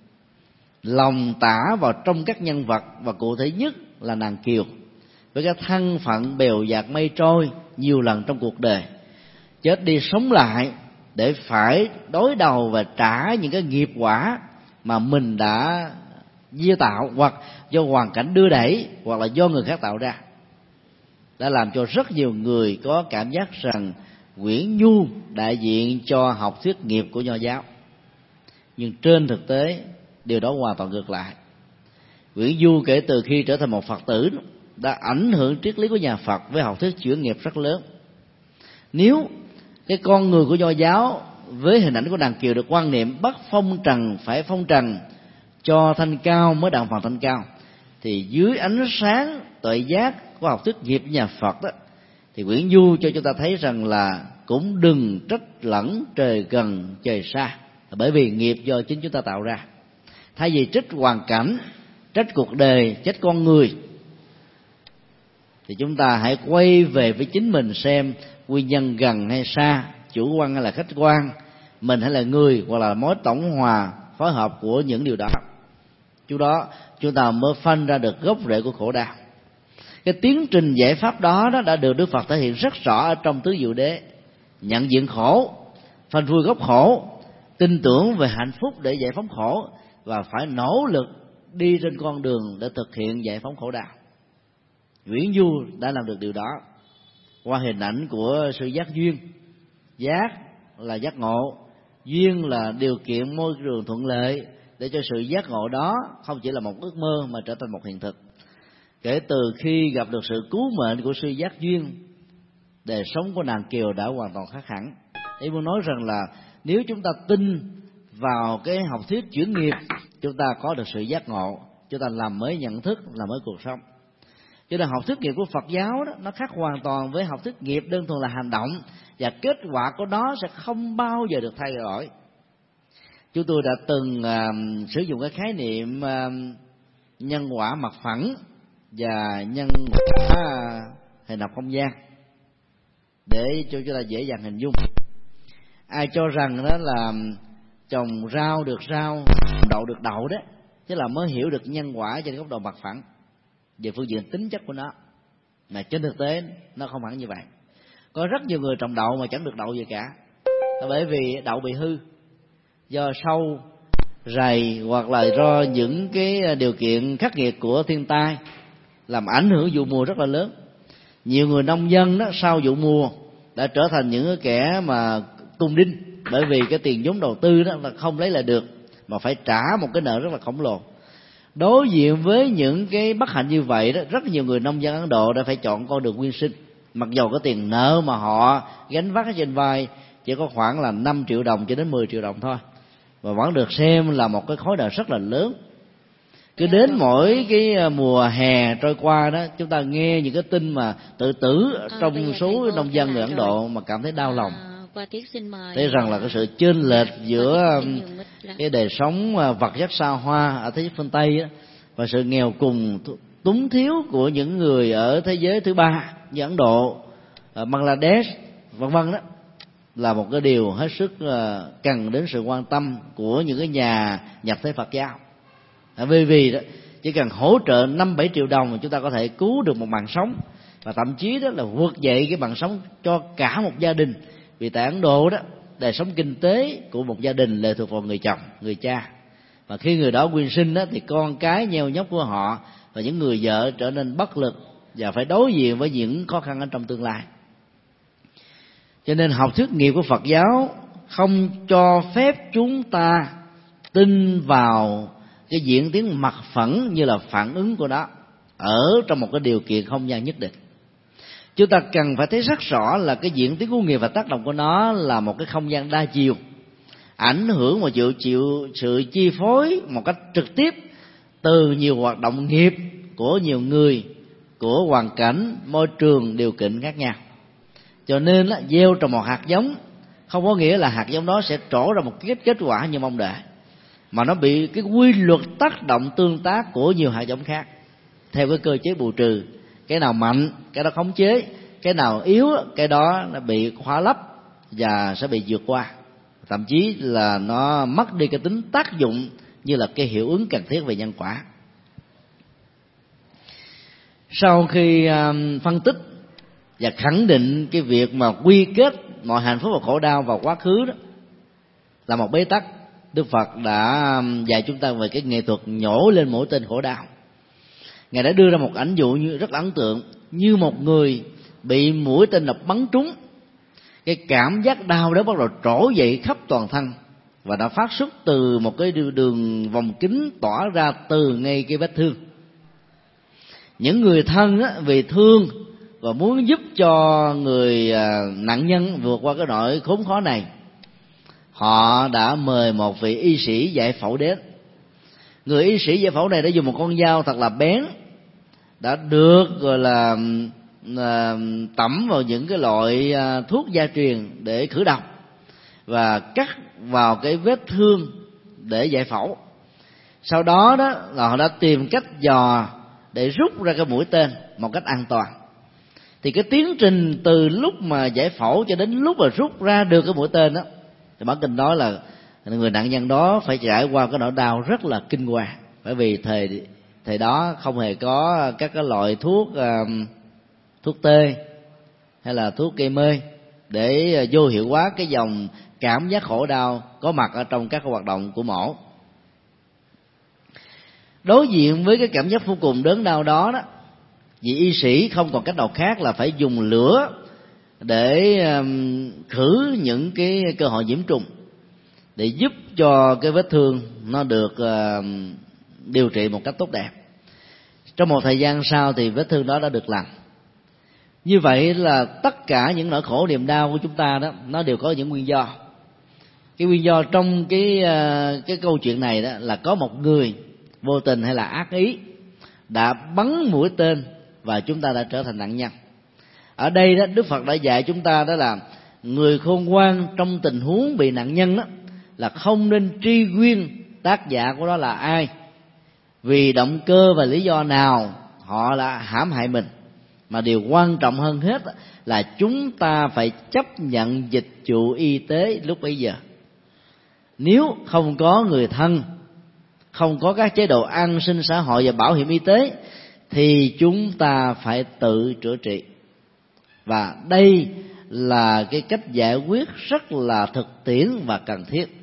Speaker 2: lòng tả vào trong các nhân vật, và cụ thể nhất là nàng Kiều với cái thân phận bèo dạt mây trôi nhiều lần trong cuộc đời, chết đi sống lại để phải đối đầu và trả những cái nghiệp quả mà mình đã gieo tạo, hoặc do hoàn cảnh đưa đẩy, hoặc là do người khác tạo ra, đã làm cho rất nhiều người có cảm giác rằng Nguyễn Du đại diện cho học thuyết nghiệp của Nho giáo. Nhưng trên thực tế điều đó hoàn toàn ngược lại. Nguyễn Du kể từ khi trở thành một Phật tử đã ảnh hưởng triết lý của nhà Phật với học thuyết chuyển nghiệp rất lớn. Nếu cái con người của Nho giáo với hình ảnh của nàng Kiều được quan niệm bắt phong trần phải phong trần, cho thanh cao mới đặng phần thanh cao, thì dưới ánh sáng tuệ giác của học thuyết nghiệp của nhà Phật đó, thì Nguyễn Du cho chúng ta thấy rằng là cũng đừng trách lẫn trời gần trời xa, bởi vì nghiệp do chính chúng ta tạo ra. Thay vì trách hoàn cảnh, trách cuộc đời, trách con người, thì chúng ta hãy quay về với chính mình xem nguyên nhân gần hay xa, chủ quan hay là khách quan, mình hay là người, hoặc là mối tổng hòa phối hợp của những điều đó. Chú đó chúng ta mới phân ra được gốc rễ của khổ đau. Cái tiến trình giải pháp đó đã được Đức Phật thể hiện rất rõ ở trong Tứ Diệu Đế: nhận diện khổ, phanh phui gốc khổ, tin tưởng về hạnh phúc để giải phóng khổ, và phải nỗ lực đi trên con đường để thực hiện giải phóng khổ đau. Nguyễn Du đã làm được điều đó qua hình ảnh của sự giác duyên. Giác là giác ngộ, duyên là điều kiện môi trường thuận lợi để cho sự giác ngộ đó không chỉ là một ước mơ mà trở thành một hiện thực. Kể từ khi gặp được sự cứu mệnh của sư giác duyên, đời sống của nàng Kiều đã hoàn toàn khác hẳn. Ý muốn nói rằng là nếu chúng ta tin vào cái học thuyết chuyển nghiệp, chúng ta có được sự giác ngộ, chúng ta làm mới nhận thức, làm mới cuộc sống. Cho nên học thuyết nghiệp của Phật giáo đó, nó khác hoàn toàn với học thuyết nghiệp đơn thuần là hành động, và kết quả của nó sẽ không bao giờ được thay đổi. Chúng tôi đã từng sử dụng cái khái niệm nhân quả mặt phẳng và nhân quả hình học không gian để cho chúng ta dễ dàng hình dung. Ai cho rằng đó là trồng rau được rau, đậu được đậu đó, tức là mới hiểu được nhân quả trên góc độ mặt phẳng về phương diện tính chất của nó, mà trên thực tế nó không hẳn như vậy. Có rất nhiều người trồng đậu mà chẳng được đậu gì cả, bởi vì đậu bị hư do sâu, rầy hoặc là do những cái điều kiện khắc nghiệt của thiên tai làm ảnh hưởng vụ mùa rất là lớn. Nhiều người nông dân đó sau vụ mùa đã trở thành những kẻ mà cung đinh, bởi vì cái tiền vốn đầu tư đó là không lấy lại được mà phải trả một cái nợ rất là khổng lồ. Đối diện với những cái bất hạnh như vậy đó, rất nhiều người nông dân Ấn Độ đã phải chọn con đường nguyên sinh, mặc dầu cái tiền nợ mà họ gánh vác ở trên vai chỉ có khoảng là 5 triệu đồng cho đến 10 triệu đồng thôi, và vẫn được xem là một cái khối nợ rất là lớn. Cứ đến mỗi cái mùa hè trôi qua đó, chúng ta nghe những cái tin mà tự tử trong số nông dân người Ấn Độ mà cảm thấy đau lòng. Thấy rằng là cái sự chênh lệch giữa cái đời sống vật chất xa hoa ở thế giới phương Tây đó, và sự nghèo cùng túng thiếu của những người ở thế giới thứ ba như Ấn Độ, Bangladesh vân vân đó, là một cái điều hết sức cần đến sự quan tâm của những cái nhà nhập thế Phật giáo. Vì đó chỉ cần hỗ trợ 5-7 triệu đồng mà chúng ta có thể cứu được một mạng sống, và thậm chí đó là vượt dậy cái mạng sống cho cả một gia đình. Vì tại Ấn Độ đó, đời sống kinh tế của một gia đình lệ thuộc vào người chồng, người cha, và khi người đó quyên sinh đó, thì con cái nheo nhóc của họ và những người vợ trở nên bất lực và phải đối diện với những khó khăn ở trong tương lai. Cho nên học thuyết nghiệp của Phật giáo không cho phép chúng ta tin vào cái diễn tiến mặt phẳng như là phản ứng của nó ở trong một cái điều kiện không gian nhất định. Chúng ta cần phải thấy rất rõ là cái diễn tiến của nghiệp và tác động của nó là một cái không gian đa chiều, ảnh hưởng và chịu sự chi phối một cách trực tiếp từ nhiều hoạt động nghiệp của nhiều người, của hoàn cảnh, môi trường, điều kiện khác nhau. Cho nên là gieo trồng một hạt giống không có nghĩa là hạt giống đó sẽ trổ ra một kết quả như mong đợi, mà nó bị cái quy luật tác động tương tác của nhiều hạt giống khác theo cái cơ chế bù trừ. Cái nào mạnh cái đó khống chế, cái nào yếu cái đó nó bị khóa lấp và sẽ bị vượt qua, thậm chí là nó mất đi cái tính tác dụng như là cái hiệu ứng cần thiết về nhân quả. Sau khi phân tích và khẳng định cái việc mà quy kết mọi hạnh phúc và khổ đau vào quá khứ đó là một bế tắc, Đức Phật đã dạy chúng ta về cái nghệ thuật nhổ lên mũi tên khổ đau. Ngài đã đưa ra một ảnh dụ như rất ấn tượng, như một người bị mũi tên độc bắn trúng, cái cảm giác đau đó bắt đầu trổ dậy khắp toàn thân, và đã phát xuất từ một cái đường vòng kính tỏa ra từ ngay cái vết thương. Những người thân đó, vì thương và muốn giúp cho người nạn nhân vượt qua cái nỗi khốn khó này, họ đã mời một vị y sĩ giải phẫu đến. Người y sĩ giải phẫu này đã dùng một con dao thật là bén, đã được gọi là tẩm vào những cái loại thuốc gia truyền để khử độc, và cắt vào cái vết thương để giải phẫu. Sau đó đó là họ đã tìm cách dò để rút ra cái mũi tên một cách an toàn. Thì cái tiến trình từ lúc mà giải phẫu cho đến lúc mà rút ra được cái mũi tên đó, thì bản kinh nói là người nạn nhân đó phải trải qua cái nỗi đau rất là kinh hoàng, bởi vì thời đó không hề có các cái loại thuốc tê hay là thuốc gây mê để vô hiệu hóa cái dòng cảm giác khổ đau có mặt ở trong các hoạt động của mổ. Đối diện với cái cảm giác vô cùng đớn đau đó, Vì y sĩ không còn cách nào khác là phải dùng lửa để khử những cái cơ hội nhiễm trùng, để giúp cho cái vết thương nó được điều trị một cách tốt đẹp. Trong một thời gian sau thì vết thương đó đã được lành. Như vậy là tất cả những nỗi khổ niềm đau của chúng ta đó, nó đều có những nguyên do. Cái nguyên do trong cái câu chuyện này đó là có một người vô tình hay là ác ý đã bắn mũi tên và chúng ta đã trở thành nạn nhân. Ở đây đó, Đức Phật đã dạy chúng ta đó là người khôn ngoan trong tình huống bị nạn nhân đó là không nên truy nguyên tác giả của đó là ai, vì động cơ và lý do nào họ đã hãm hại mình, mà điều quan trọng hơn hết là chúng ta phải chấp nhận dịch vụ y tế lúc bấy giờ. Nếu không có người thân, không có các chế độ an sinh xã hội và bảo hiểm y tế, thì chúng ta phải tự chữa trị. Và đây là cái cách giải quyết rất là thực tiễn và cần thiết.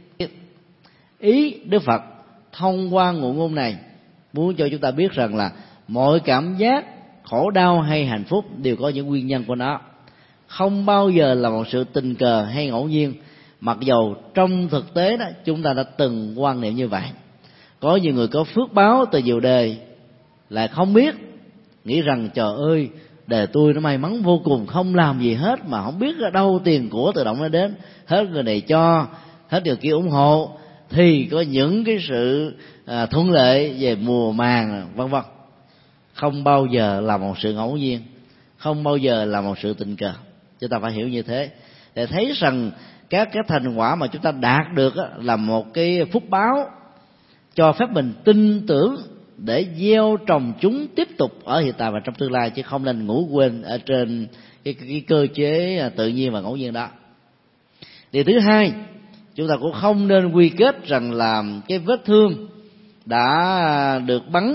Speaker 2: Ý Đức Phật thông qua ngụ ngôn này muốn cho chúng ta biết rằng là mọi cảm giác khổ đau hay hạnh phúc đều có những nguyên nhân của nó, không bao giờ là một sự tình cờ hay ngẫu nhiên, mặc dầu trong thực tế đó chúng ta đã từng quan niệm như vậy. Có nhiều người có phước báo từ nhiều đời lại không biết, nghĩ rằng trời ơi đời tôi nó may mắn vô cùng, không làm gì hết mà không biết ở đâu tiền của tự động nó đến, hết người này cho, hết người kia ủng hộ, thì có những cái sự thuận lợi về mùa màng vân vân. Không bao giờ là một sự ngẫu nhiên, không bao giờ là một sự tình cờ. Chúng ta phải hiểu như thế để thấy rằng các cái thành quả mà chúng ta đạt được là một cái phúc báo cho phép mình tin tưởng để gieo trồng chúng tiếp tục ở hiện tại và trong tương lai, chứ không nên ngủ quên ở trên cái cơ chế tự nhiên và ngẫu nhiên đó. Điều thứ hai, chúng ta cũng không nên quy kết rằng là cái vết thương đã được bắn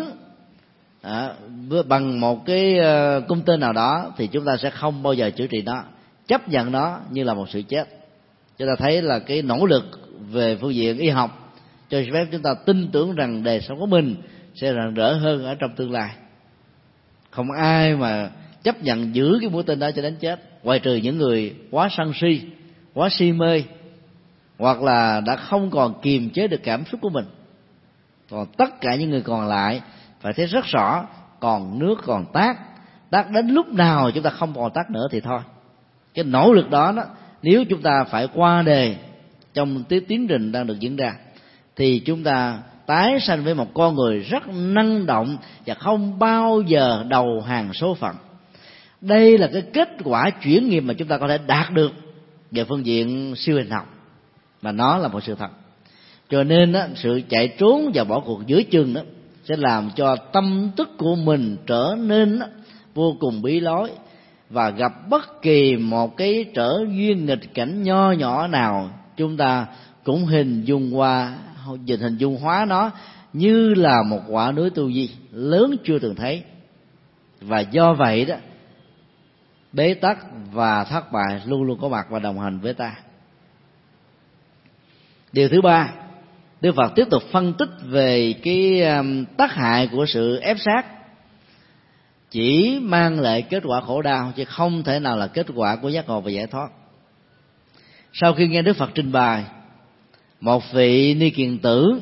Speaker 2: bằng một cái cung tên nào đó thì chúng ta sẽ không bao giờ chữa trị nó, chấp nhận nó như là một sự chết. Chúng ta thấy là cái nỗ lực về phương diện y học cho phép chúng ta tin tưởng rằng đời sống của mình sẽ rạng rỡ hơn ở trong tương lai. Không ai mà chấp nhận giữ cái mũi tên đó cho đến chết, ngoại trừ những người quá sân si, quá si mê, hoặc là đã không còn kiềm chế được cảm xúc của mình. Còn tất cả những người còn lại phải thấy rất rõ, còn nước còn tát đến lúc nào chúng ta không còn tát nữa thì thôi. Cái nỗ lực đó, nếu chúng ta phải qua đề trong tiến trình đang được diễn ra, thì chúng ta tái sanh với một con người rất năng động và không bao giờ đầu hàng số phận. Đây là cái kết quả chuyển nghiệp mà chúng ta có thể đạt được về phương diện siêu hình học, mà nó là một sự thật. Cho nên sự chạy trốn và bỏ cuộc giữa chừng đó sẽ làm cho tâm thức của mình trở nên vô cùng bí lối, và gặp bất kỳ một cái trở duyên nghịch cảnh nho nhỏ nào, chúng ta cũng hình dung hóa nó như là một quả núi tu di lớn chưa từng thấy. Và do vậy đó, bế tắc và thất bại luôn luôn có mặt và đồng hành với ta. Điều thứ ba, Đức Phật tiếp tục phân tích về cái tác hại của sự ép sát, chỉ mang lại kết quả khổ đau chứ không thể nào là kết quả của giác ngộ và giải thoát. Sau khi nghe Đức Phật trình bày, một vị ni kiền tử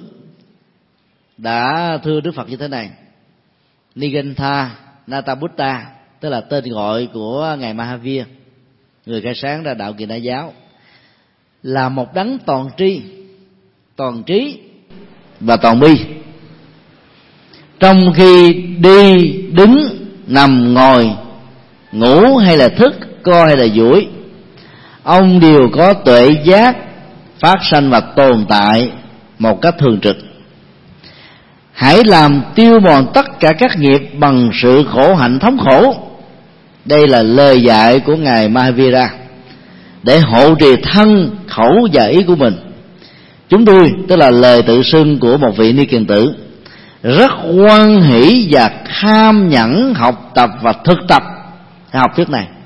Speaker 2: đã thưa Đức Phật như thế này: Nigantha Natabutta, tức là tên gọi của ngài Mahavir, người khai sáng ra đạo Kiền Đại giáo, là một đấng toàn tri, toàn trí và toàn bi. Trong khi đi, đứng, nằm, ngồi, ngủ hay là thức, co hay là duỗi, ông đều có tuệ giác phát sanh và tồn tại một cách thường trực. Hãy làm tiêu mòn tất cả các nghiệp bằng sự khổ hạnh thống khổ. Đây là lời dạy của ngài Mahavira để hộ trì thân, khẩu và ý của mình. Chúng tôi, tức là lời tự xưng của một vị ni kiền tử, rất hoan hỷ và kham nhẫn học tập và thực tập cái học thuyết này.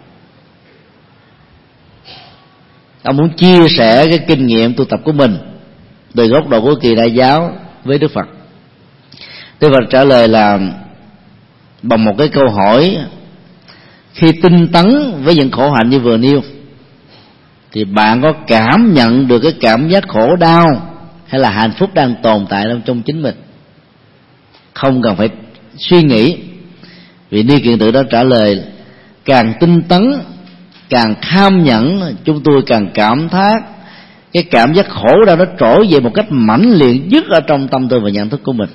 Speaker 2: Ông muốn chia sẻ cái kinh nghiệm tu tập của mình từ góc độ của Kỳ Đại giáo với Đức Phật. Đức Phật trả lời là: bằng một cái câu hỏi: khi tinh tấn với những khổ hạnh như vừa nêu thì bạn có cảm nhận được cái cảm giác khổ đau hay là hạnh phúc đang tồn tại trong chính mình? Không cần phải suy nghĩ, vì Ni Kiện Tự đó trả lời: càng tinh tấn, càng tham nhẫn, chúng tôi càng cảm thác cái cảm giác khổ đau nó trỗi về một cách mãnh liệt nhất ở trong tâm tư và nhận thức của mình.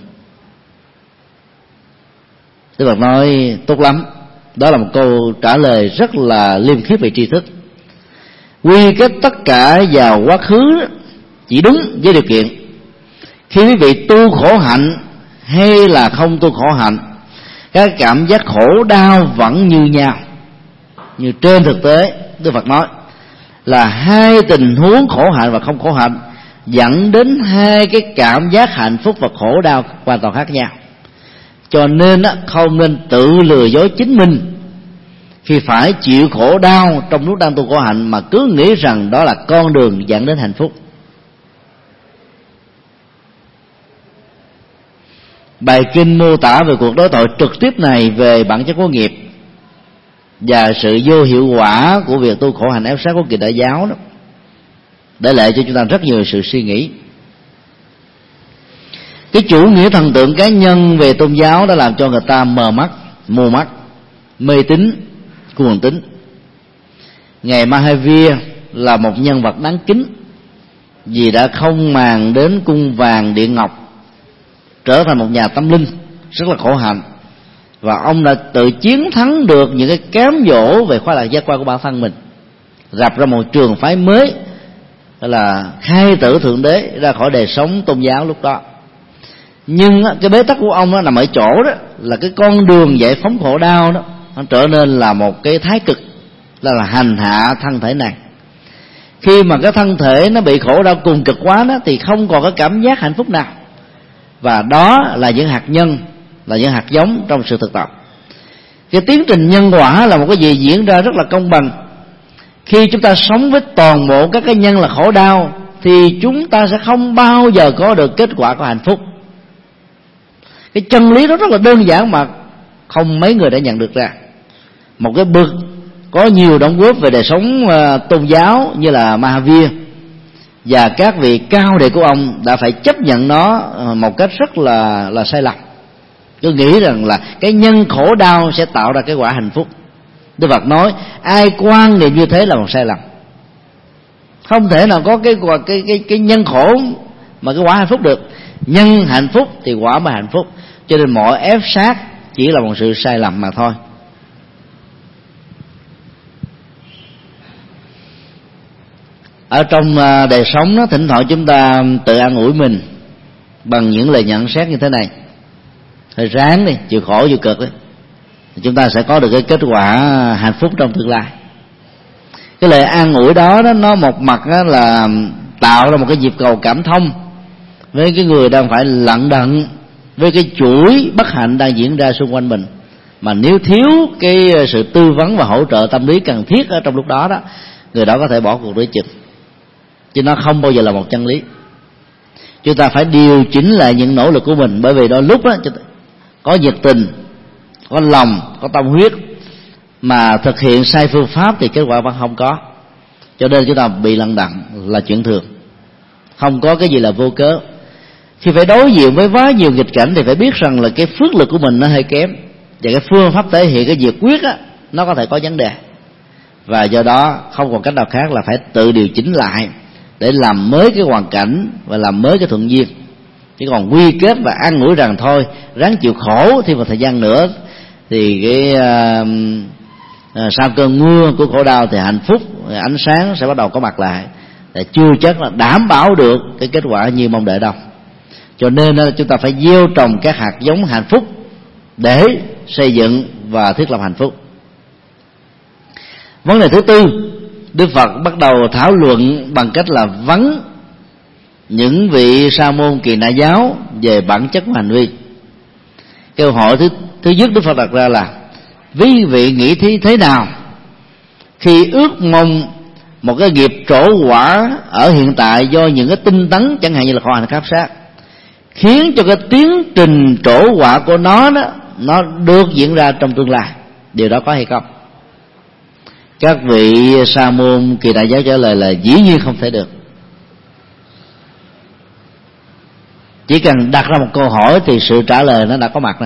Speaker 2: Đức Phật nói tốt lắm, đó là một câu trả lời rất là liêm khiết về tri thức. Quy kết tất cả vào quá khứ chỉ đúng với điều kiện khi quý vị tu khổ hạnh hay là không tu khổ hạnh, các cảm giác khổ đau vẫn như nhau. Như trên thực tế Đức Phật nói là hai tình huống khổ hạnh và không khổ hạnh dẫn đến hai cái cảm giác hạnh phúc và khổ đau hoàn toàn khác nhau. Cho nên không nên tự lừa dối chính mình khi phải chịu khổ đau trong lúc đang tu khổ hạnh, mà cứ nghĩ rằng đó là con đường dẫn đến hạnh phúc. Bài kinh mô tả về cuộc đối thoại trực tiếp này về bản chất của nghiệp và sự vô hiệu quả của việc tu khổ hạnh ép sát của Kỳ Đại Giáo đó, để lại cho chúng ta rất nhiều sự suy nghĩ. Cái chủ nghĩa thần tượng cá nhân về tôn giáo đã làm cho người ta mờ mắt, mù mắt, mê tín, cuồng tín. Ngài Mahavir là một nhân vật đáng kính vì đã không màng đến cung vàng điện ngọc, trở thành một nhà tâm linh rất là khổ hạnh, và ông đã tự chiến thắng được những cái cám dỗ về khoa lạc giác quan của bản thân mình, lập ra một trường phái mới, đó là khai tử thượng đế ra khỏi đời sống tôn giáo lúc đó. Nhưng cái bế tắc của ông nó nằm ở chỗ đó là cái con đường giải phóng khổ đau đó nó trở nên là một cái thái cực, là hành hạ thân thể này. Khi mà cái thân thể nó bị khổ đau cùng cực quá đó thì không còn có cảm giác hạnh phúc nào, và đó là những hạt nhân, là những hạt giống trong sự thực tập. Cái tiến trình nhân quả là một cái gì diễn ra rất là công bằng. Khi chúng ta sống với toàn bộ các cái nhân là khổ đau thì chúng ta sẽ không bao giờ có được kết quả của hạnh phúc. Cái chân lý đó rất là đơn giản mà không mấy người đã nhận được ra. Một cái bậc có nhiều đóng góp về đời sống tôn giáo như là Mahavir và các vị cao đệ của ông đã phải chấp nhận nó một cách rất là sai lầm. Cứ nghĩ rằng là cái nhân khổ đau sẽ tạo ra cái quả hạnh phúc. Đức Phật nói ai quan niệm như thế là một sai lầm. Không thể nào có cái nhân khổ mà cái quả hạnh phúc được. Nhân hạnh phúc thì quả mà hạnh phúc. Cho nên mọi ép sát chỉ là một sự sai lầm mà thôi. Ở trong đời sống đó, thỉnh thoảng chúng ta tự an ủi mình bằng những lời nhận xét như thế này: thôi ráng đi, chịu khổ chịu cực đấy, chúng ta sẽ có được cái kết quả hạnh phúc trong tương lai. Cái lời an ủi đó nó một mặt đó là tạo ra một cái nhịp cầu cảm thông với cái người đang phải lận đận với cái chuỗi bất hạnh đang diễn ra xung quanh mình, mà nếu thiếu cái sự tư vấn và hỗ trợ tâm lý cần thiết ở trong lúc đó đó, người đó có thể bỏ cuộc đối chừng. Chứ nó không bao giờ là một chân lý. Chúng ta phải điều chỉnh lại những nỗ lực của mình, bởi vì đôi lúc đó có nhiệt tình, có lòng, có tâm huyết, mà thực hiện sai phương pháp thì kết quả vẫn không có. Cho nên chúng ta bị lận đận là chuyện thường, không có cái gì là vô cớ. Khi phải đối diện với quá nhiều nghịch cảnh thì phải biết rằng là cái phước lực của mình nó hơi kém, và cái phương pháp thể hiện cái nhiệt quyết á nó có thể có vấn đề, và do đó không còn cách nào khác là phải tự điều chỉnh lại để làm mới cái hoàn cảnh và làm mới cái thuận duyên. Chỉ còn quy kết và an ủi rằng thôi ráng chịu khổ thêm một thời gian nữa thì cái sau cơn mưa của khổ đau thì hạnh phúc, ánh sáng sẽ bắt đầu có mặt lại, để chưa chắc là đảm bảo được cái kết quả như mong đợi đâu. Cho nên chúng ta phải gieo trồng các hạt giống hạnh phúc để xây dựng và thiết lập hạnh phúc. Vấn đề thứ tư, Đức Phật bắt đầu thảo luận bằng cách là vấn những vị sa môn Kỳ Na giáo về bản chất của hành vi. Câu hỏi thứ nhất Đức Phật đặt ra là: quý vị nghĩ thế nào khi ước mong một cái nghiệp trổ quả ở hiện tại do những cái tinh tấn chẳng hạn như là khổ hạnh áp sát, khiến cho cái tiến trình trổ quả của nó đó nó được diễn ra trong tương lai, điều đó có hay không? Các vị sa môn Kỳ Đại giáo trả lời là dĩ nhiên không thể được. Chỉ cần đặt ra một câu hỏi thì sự trả lời nó đã có mặt nè.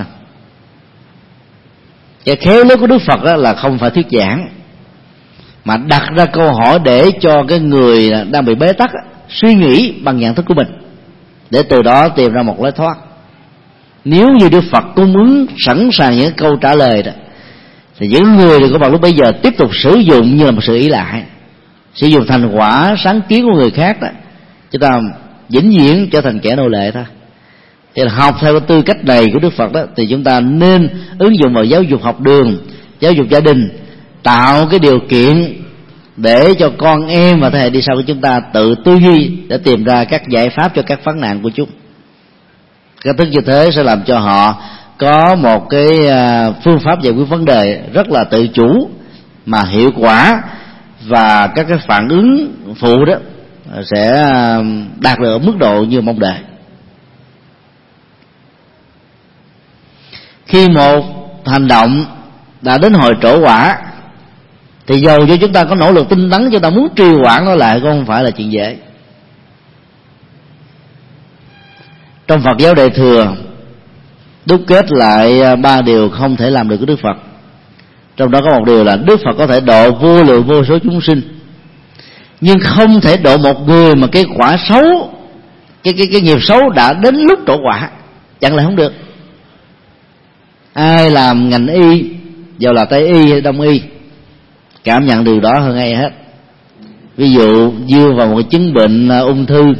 Speaker 2: Cái khéo léo của Đức Phật đó là không phải thuyết giảng, mà đặt ra câu hỏi để cho cái người đang bị bế tắc suy nghĩ bằng nhận thức của mình, để từ đó tìm ra một lối thoát. Nếu như Đức Phật cung ứng sẵn sàng những câu trả lời đó, thì những người của bạn lúc bây giờ tiếp tục sử dụng như là một sự ý lại, sử dụng thành quả sáng kiến của người khác đó, chúng ta vĩnh viễn trở thành kẻ nô lệ thôi. Thì là học theo cái tư cách này của Đức Phật đó, thì chúng ta nên ứng dụng vào giáo dục học đường, giáo dục gia đình, tạo cái điều kiện để cho con em và thế hệ đi sau của chúng ta tự tư duy để tìm ra các giải pháp cho các vấn nạn của chúng. Cách thức như thế sẽ làm cho họ có một cái phương pháp giải quyết vấn đề rất là tự chủ mà hiệu quả, và các cái phản ứng phụ đó sẽ đạt được ở mức độ như mong đợi. Khi một hành động đã đến hồi trổ quả thì dầu cho chúng ta có nỗ lực tinh tấn, chúng ta muốn trì hoãn nó lại cũng không phải là chuyện dễ. Trong Phật giáo Đại thừa đúc kết lại 3 điều không thể làm được của Đức Phật. Trong đó có một điều là Đức Phật có thể độ vô lượng vô số chúng sinh, nhưng không thể độ một người mà cái quả xấu, cái nghiệp xấu đã đến lúc trổ quả, chẳng lẽ không được. Ai làm ngành y, dầu là Tây y hay Đông y, cảm nhận điều đó hơn ai hết. Ví dụ dưa vào một chứng bệnh ung thư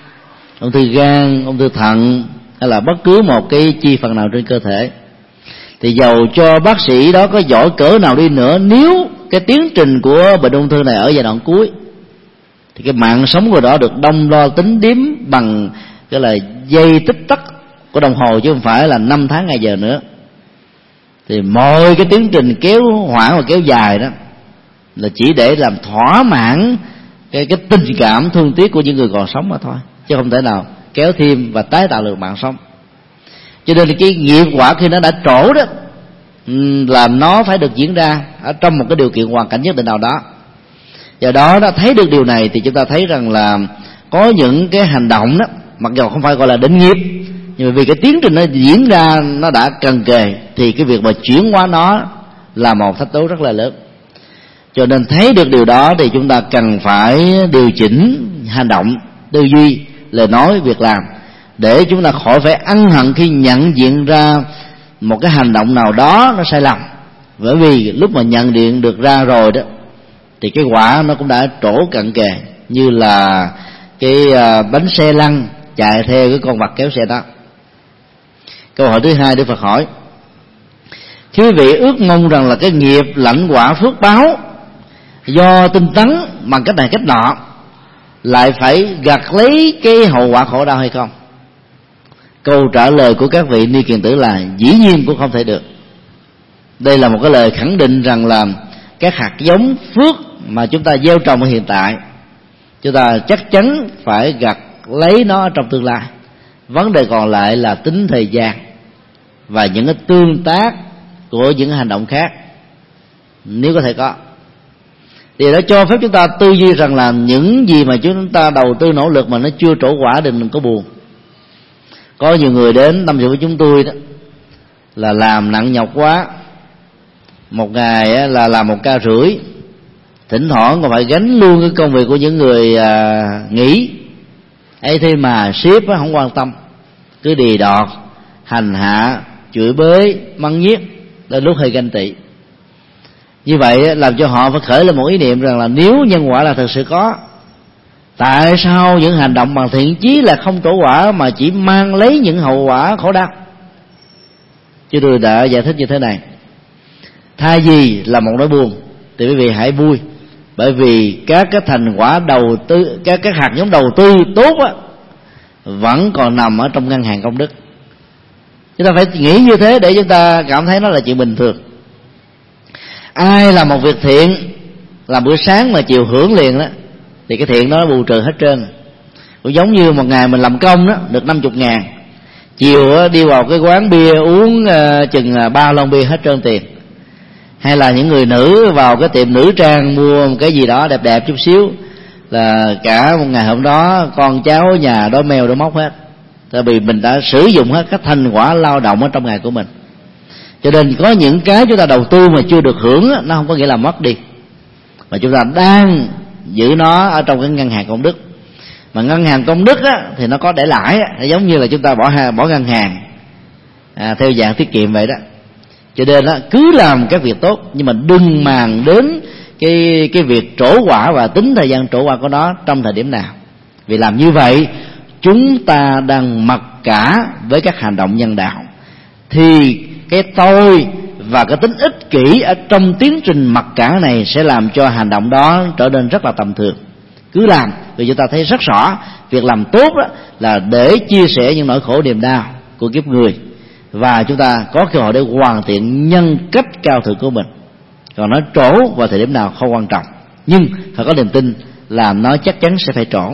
Speaker 2: gan, ung thư thận, hay là bất cứ một cái chi phần nào trên cơ thể, thì dầu cho bác sĩ đó có giỏi cỡ nào đi nữa, nếu cái tiến trình của bệnh ung thư này ở giai đoạn cuối, thì cái mạng sống của đó được đong đo tính điếm bằng cái là giây tích tắc của đồng hồ, chứ không phải là 5 tháng ngày giờ nữa. Thì mọi cái tiến trình kéo hoãn và kéo dài đó là chỉ để làm thỏa mãn cái tình cảm thương tiếc của những người còn sống mà thôi, chứ không thể nào kéo thêm và tái tạo được mạng sống. Cho nên cái nghiệp quả khi nó đã trổ đó là nó phải được diễn ra ở trong một cái điều kiện hoàn cảnh nhất định nào đó. Do đó thấy được điều này thì chúng ta thấy rằng là có những cái hành động đó, mặc dù không phải gọi là định nghiệp, nhưng mà vì cái tiến trình nó diễn ra nó đã cần kề, thì cái việc mà chuyển hóa nó là một thách đố rất là lớn. Cho nên thấy được điều đó thì chúng ta cần phải điều chỉnh hành động, tư duy, lời nói, việc làm, để chúng ta khỏi phải ân hận khi nhận diện ra một cái hành động nào đó nó sai lầm. Bởi vì lúc mà nhận diện được ra rồi đó, thì cái quả nó cũng đã trổ cận kề, như là cái bánh xe lăn chạy theo cái con vật kéo xe đó. Câu hỏi thứ hai Đức Phật hỏi: khi quý vị ước mong rằng là cái nghiệp lãnh quả phước báo do tinh tấn bằng cách này cách nọ lại phải gặt lấy cái hậu quả khổ đau hay không? Câu trả lời của các vị ni kiền tử là dĩ nhiên cũng không thể được. Đây là một cái lời khẳng định rằng là các hạt giống phước mà chúng ta gieo trồng ở hiện tại, chúng ta chắc chắn phải gặt lấy nó trong tương lai. Vấn đề còn lại là tính thời gian và những cái tương tác của những hành động khác, nếu có thể có. Thì đó cho phép chúng ta tư duy rằng là những gì mà chúng ta đầu tư nỗ lực mà nó chưa trổ quả đừng có buồn. Có nhiều người đến tâm sự với chúng tôi đó là làm nặng nhọc quá, một ngày là làm 1 ca rưỡi, thỉnh thoảng còn phải gánh luôn cái công việc của những người nghỉ ấy, thế mà sếp không quan tâm, cứ đì đọt, hành hạ, chửi bới, mắng nhiếc, đến lúc hơi ganh tị. Như vậy làm cho họ phải khởi lên một ý niệm rằng là nếu nhân quả là thực sự có, tại sao những hành động bằng thiện chí là không trổ quả mà chỉ mang lấy những hậu quả khổ đau? Chứ tôi đã giải thích như thế này: thay vì là một nỗi buồn thì quý vị hãy vui, bởi vì các cái thành quả đầu tư, các hạt giống đầu tư tốt á, vẫn còn nằm ở trong ngân hàng công đức. Chúng ta phải nghĩ như thế để chúng ta cảm thấy nó là chuyện bình thường. Ai làm một việc thiện, làm bữa sáng mà chiều hưởng liền đó, thì cái thiện đó bù trừ hết trơn. Cũng giống như một ngày mình làm công đó được 50.000, chiều đi vào cái quán bia uống chừng 3 lon bia hết trơn tiền. Hay là những người nữ vào cái tiệm nữ trang mua một cái gì đó đẹp đẹp chút xíu, là cả một ngày hôm đó con cháu nhà đói meo đói móc hết, tại vì mình đã sử dụng hết các thành quả lao động ở trong ngày của mình. Cho nên có những cái chúng ta đầu tư mà chưa được hưởng, nó không có nghĩa là mất đi, mà chúng ta đang giữ nó ở trong cái ngân hàng công đức. Mà ngân hàng công đức thì nó có để lãi, giống như là chúng ta bỏ ngân hàng theo dạng tiết kiệm vậy đó. Cho nên cứ làm các việc tốt, nhưng mà đừng màng đến cái việc trổ quả và tính thời gian trổ quả của nó trong thời điểm nào. Vì làm như vậy chúng ta đang mặc cả với các hành động nhân đạo, thì cái tôi và cái tính ích kỷ ở trong tiến trình mặc cả này sẽ làm cho hành động đó trở nên rất là tầm thường. Cứ làm, vì chúng ta thấy rất rõ việc làm tốt đó là để chia sẻ những nỗi khổ niềm đau của kiếp người, và chúng ta có cơ hội để hoàn thiện nhân cách cao thượng của mình. Còn nó trổ vào thời điểm nào không quan trọng, nhưng phải có niềm tin là nó chắc chắn sẽ phải trổ.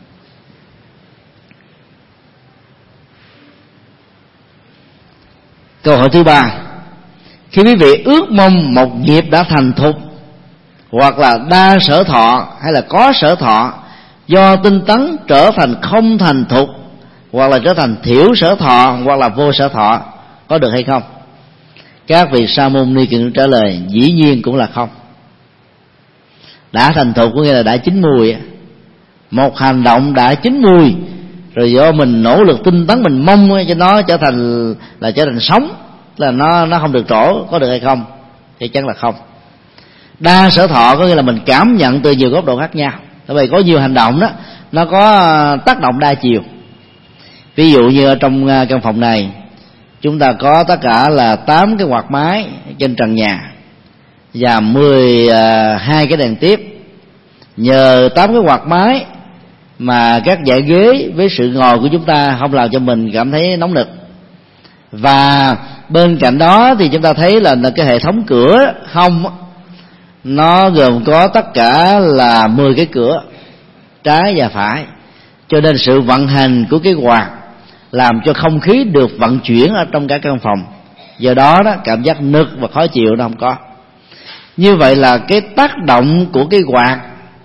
Speaker 2: Câu hỏi thứ 3: khi quý vị ước mong một nghiệp đã thành thục, hoặc là đa sở thọ hay là có sở thọ, do tinh tấn trở thành không thành thục, hoặc là trở thành thiểu sở thọ, hoặc là vô sở thọ, có được hay không? Các vị sa môn ni kiền trả lời dĩ nhiên cũng là không. Đã thành thục có nghĩa là đã chín mùi. Một hành động đã chín mùi rồi, do mình nỗ lực tinh tấn, mình mong cho nó trở thành sống, là nó không được trổ, có được hay không? Thì chắc là không. Đa sở thọ có nghĩa là mình cảm nhận từ nhiều góc độ khác nhau. Tại vì có nhiều hành động đó nó có tác động đa chiều. Ví dụ như ở trong căn phòng này chúng ta có tất cả là 8 cái quạt máy trên trần nhà và 12 cái đèn tiếp. Nhờ 8 cái quạt máy mà các dãy ghế với sự ngồi của chúng ta không làm cho mình cảm thấy nóng nực. Và bên cạnh đó thì chúng ta thấy là cái hệ thống cửa hông nó gồm có tất cả là 10 cái cửa trái và phải. Cho nên sự vận hành của cái quạt làm cho không khí được vận chuyển ở trong cả căn phòng. Do đó cảm giác nực và khó chịu nó không có. Như vậy là cái tác động của cái quạt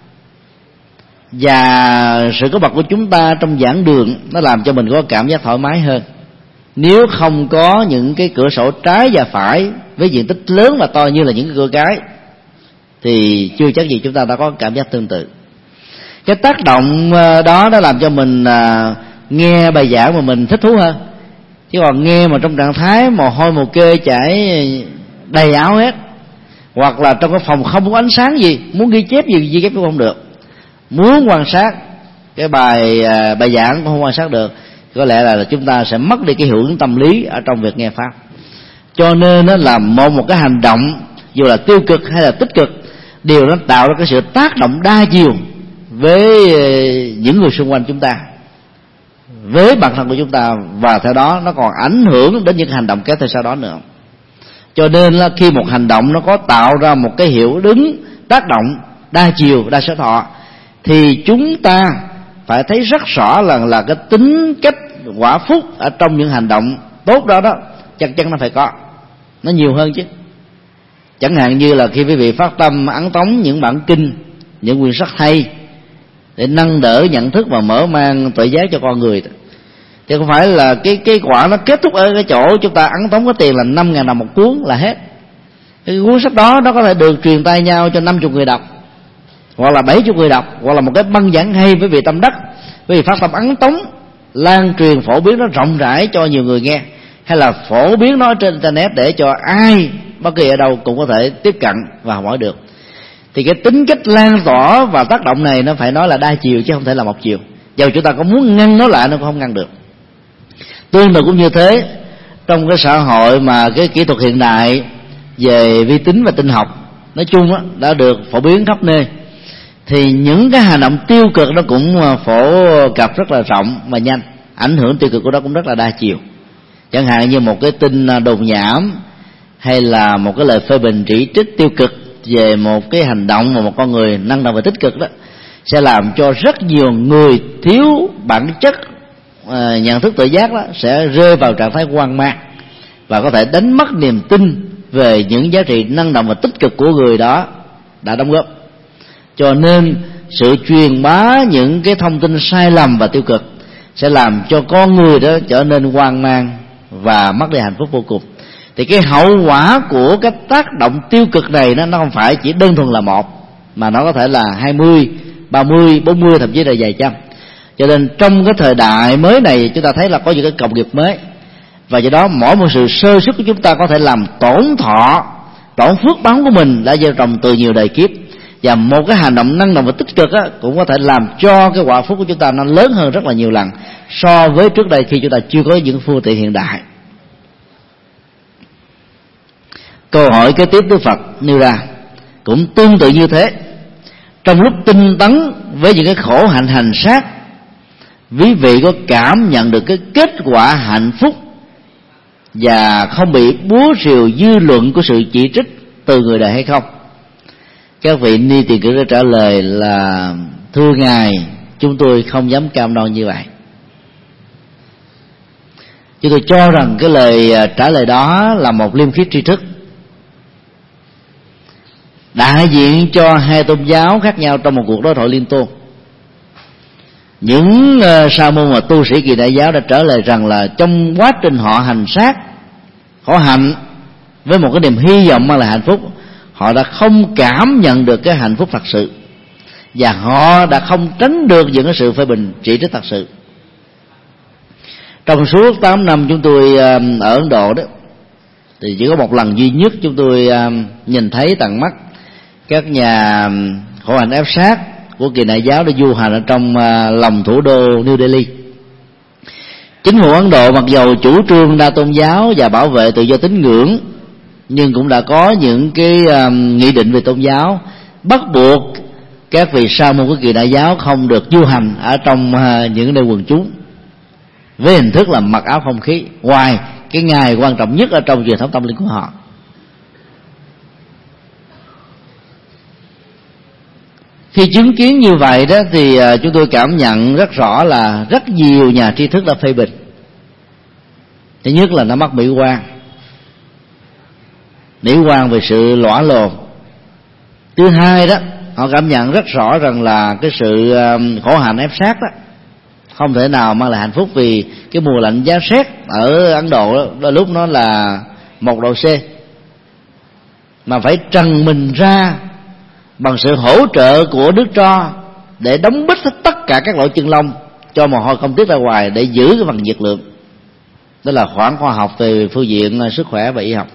Speaker 2: và sự có mặt của chúng ta trong giảng đường nó làm cho mình có cảm giác thoải mái hơn. Nếu không có những cái cửa sổ trái và phải với diện tích lớn và to như là những cái cửa cái, thì chưa chắc gì chúng ta đã có cảm giác tương tự. Cái tác động đó nó làm cho mình nghe bài giảng mà mình thích thú hơn. Chứ còn nghe mà trong trạng thái mồ hôi mồ kê chảy đầy áo hết, hoặc là trong cái phòng không có ánh sáng gì, muốn ghi chép gì ghi chép cũng không được, muốn quan sát cái bài giảng cũng không quan sát được, có lẽ là chúng ta sẽ mất đi cái hiệu ứng tâm lý ở trong việc nghe pháp. Cho nên nó là một cái hành động dù là tiêu cực hay là tích cực, đều nó tạo ra cái sự tác động đa chiều với những người xung quanh chúng ta, với bản thân của chúng ta, và theo đó nó còn ảnh hưởng đến những hành động kéo theo sau đó nữa. Cho nên là khi một hành động nó có tạo ra một cái hiệu ứng tác động đa chiều, đa sở thọ, thì chúng ta phải thấy rất rõ là cái tính cách quả phúc ở trong những hành động tốt đó chắc chắn nó phải có, nó nhiều hơn chứ. Chẳng hạn như là khi quý vị phát tâm ấn tống những bản kinh, những quyển sách hay để nâng đỡ nhận thức và mở mang tuệ giác cho con người, thì không phải là cái quả nó kết thúc ở cái chỗ chúng ta ấn tống có tiền là 5.000 đồng một cuốn là hết. Cái cuốn sách đó nó có thể được truyền tay nhau cho 50 người đọc, hoặc là 70 người đọc, hoặc là một cái băng giảng hay với vị tâm đắc, với vị phát tâm ấn tống lan truyền phổ biến nó rộng rãi cho nhiều người nghe, hay là phổ biến nó trên internet để cho ai bất kỳ ở đâu cũng có thể tiếp cận và học hỏi được. Thì cái tính cách lan tỏa và tác động này nó phải nói là đa chiều chứ không thể là một chiều. Dù chúng ta có muốn ngăn nó lại nó cũng không ngăn được. Tương tự cũng như thế, trong cái xã hội mà cái kỹ thuật hiện đại về vi tính và tinh học nói chung đã được phổ biến khắp nơi, thì những cái hành động tiêu cực nó cũng phổ cập rất là rộng và nhanh. Ảnh hưởng tiêu cực của nó cũng rất là đa chiều. Chẳng hạn như một cái tin đồn nhảm hay là một cái lời phê bình chỉ trích tiêu cực về một cái hành động mà một con người năng động và tích cực đó, sẽ làm cho rất nhiều người thiếu bản chất nhận thức tự giác đó sẽ rơi vào trạng thái hoang mang và có thể đánh mất niềm tin về những giá trị năng động và tích cực của người đó đã đóng góp. Cho nên sự truyền bá những cái thông tin sai lầm và tiêu cực sẽ làm cho con người đó trở nên hoang mang và mất đi hạnh phúc vô cùng. Thì cái hậu quả của cái tác động tiêu cực này nó không phải chỉ đơn thuần là một, mà nó có thể là 20, 30, 40, thậm chí là vài trăm. Cho nên trong cái thời đại mới này chúng ta thấy là có những cái công nghiệp mới, và do đó mỗi một sự sơ suất của chúng ta có thể làm tổn phước báo của mình đã gieo trồng từ nhiều đời kiếp. Và một cái hành động năng động và tích cực cũng có thể làm cho cái quả phúc của chúng ta nó lớn hơn rất là nhiều lần so với trước đây khi chúng ta chưa có những phương tiện hiện đại. Câu hỏi kế tiếp Đức Phật nêu ra cũng tương tự như thế. Trong lúc tinh tấn với những cái khổ hạnh hành sát, quý vị có cảm nhận được cái kết quả hạnh phúc và không bị búa rìu dư luận của sự chỉ trích từ người đời hay không? Các vị ni tỳ khưu trả lời là: thưa Ngài, chúng tôi không dám cam đoan như vậy. Chúng tôi cho rằng cái lời trả lời đó là một liêm khiết tri thức, đại diện cho hai tôn giáo khác nhau trong một cuộc đối thoại liên tôn. Những sa môn và tu sĩ Kỳ Đại giáo đã trả lời rằng là trong quá trình họ hành sát khổ hạnh với một cái niềm hy vọng mang lại hạnh phúc, họ đã không cảm nhận được cái hạnh phúc thật sự, và họ đã không tránh được những cái sự phê bình chỉ trích thật sự. Trong suốt 8 năm chúng tôi ở Ấn Độ đó, thì chỉ có một lần duy nhất chúng tôi nhìn thấy tận mắt các nhà khổ hạnh ép sát của Kỳ Đại giáo đã du hành ở trong lòng thủ đô New Delhi. Chính phủ Ấn Độ mặc dầu chủ trương đa tôn giáo và bảo vệ tự do tín ngưỡng, nhưng cũng đã có những cái nghị định về tôn giáo bắt buộc các vị sa môn của Kỳ Đại giáo không được du hành ở trong những nơi quần chúng với hình thức là mặc áo không khí, ngoài cái ngày quan trọng nhất ở trong truyền thống tâm linh của họ. Khi chứng kiến như vậy đó thì chúng tôi cảm nhận rất rõ là rất nhiều nhà tri thức đã phê bình. Thứ nhất là nó mắc mỹ quan về sự lõa lồ. Thứ hai đó, họ cảm nhận rất rõ rằng là cái sự khổ hạnh ép sát đó không thể nào mang lại hạnh phúc, vì cái mùa lạnh giá rét ở Ấn Độ đó lúc nó là 1 độ C, mà phải trần mình ra bằng sự hỗ trợ của nước tro để đóng bít hết tất cả các lỗ chân lông, cho mồ hôi không tiết ra ngoài để giữ cái phần nhiệt lượng. Đó là khoản khoa học về phương diện sức khỏe và y học.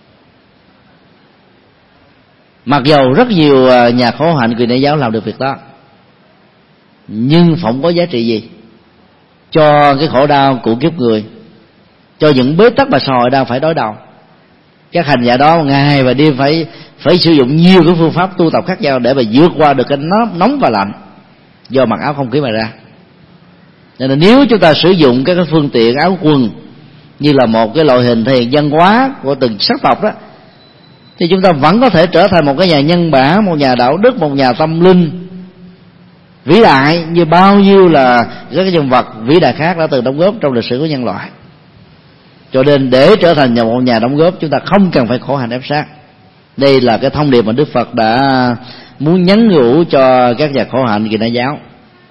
Speaker 2: Mặc dầu rất nhiều nhà khổ hạnh Kỳ Đại giáo làm được việc đó, nhưng không có giá trị gì cho cái khổ đau của kiếp người, cho những bế tắc mà xã hội đang phải đối đầu. Các hành giả đó ngày và đêm phải sử dụng nhiều cái phương pháp tu tập khác nhau để mà vượt qua được cái nóng và lạnh do mặc áo không khí mà ra. Nên nếu chúng ta sử dụng các cái phương tiện áo quần như là một cái loại hình thể hiện văn hóa của từng sắc tộc đó, thì chúng ta vẫn có thể trở thành một cái nhà nhân bản, một nhà đạo đức, một nhà tâm linh vĩ đại như bao nhiêu là các cái nhân vật vĩ đại khác đã từng đóng góp trong lịch sử của nhân loại. Cho nên để trở thành một nhà đóng góp, chúng ta không cần phải khổ hạnh ép sát. Đây là cái thông điệp mà Đức Phật đã muốn nhắn nhủ cho các nhà khổ hạnh Kỳ Đại giáo.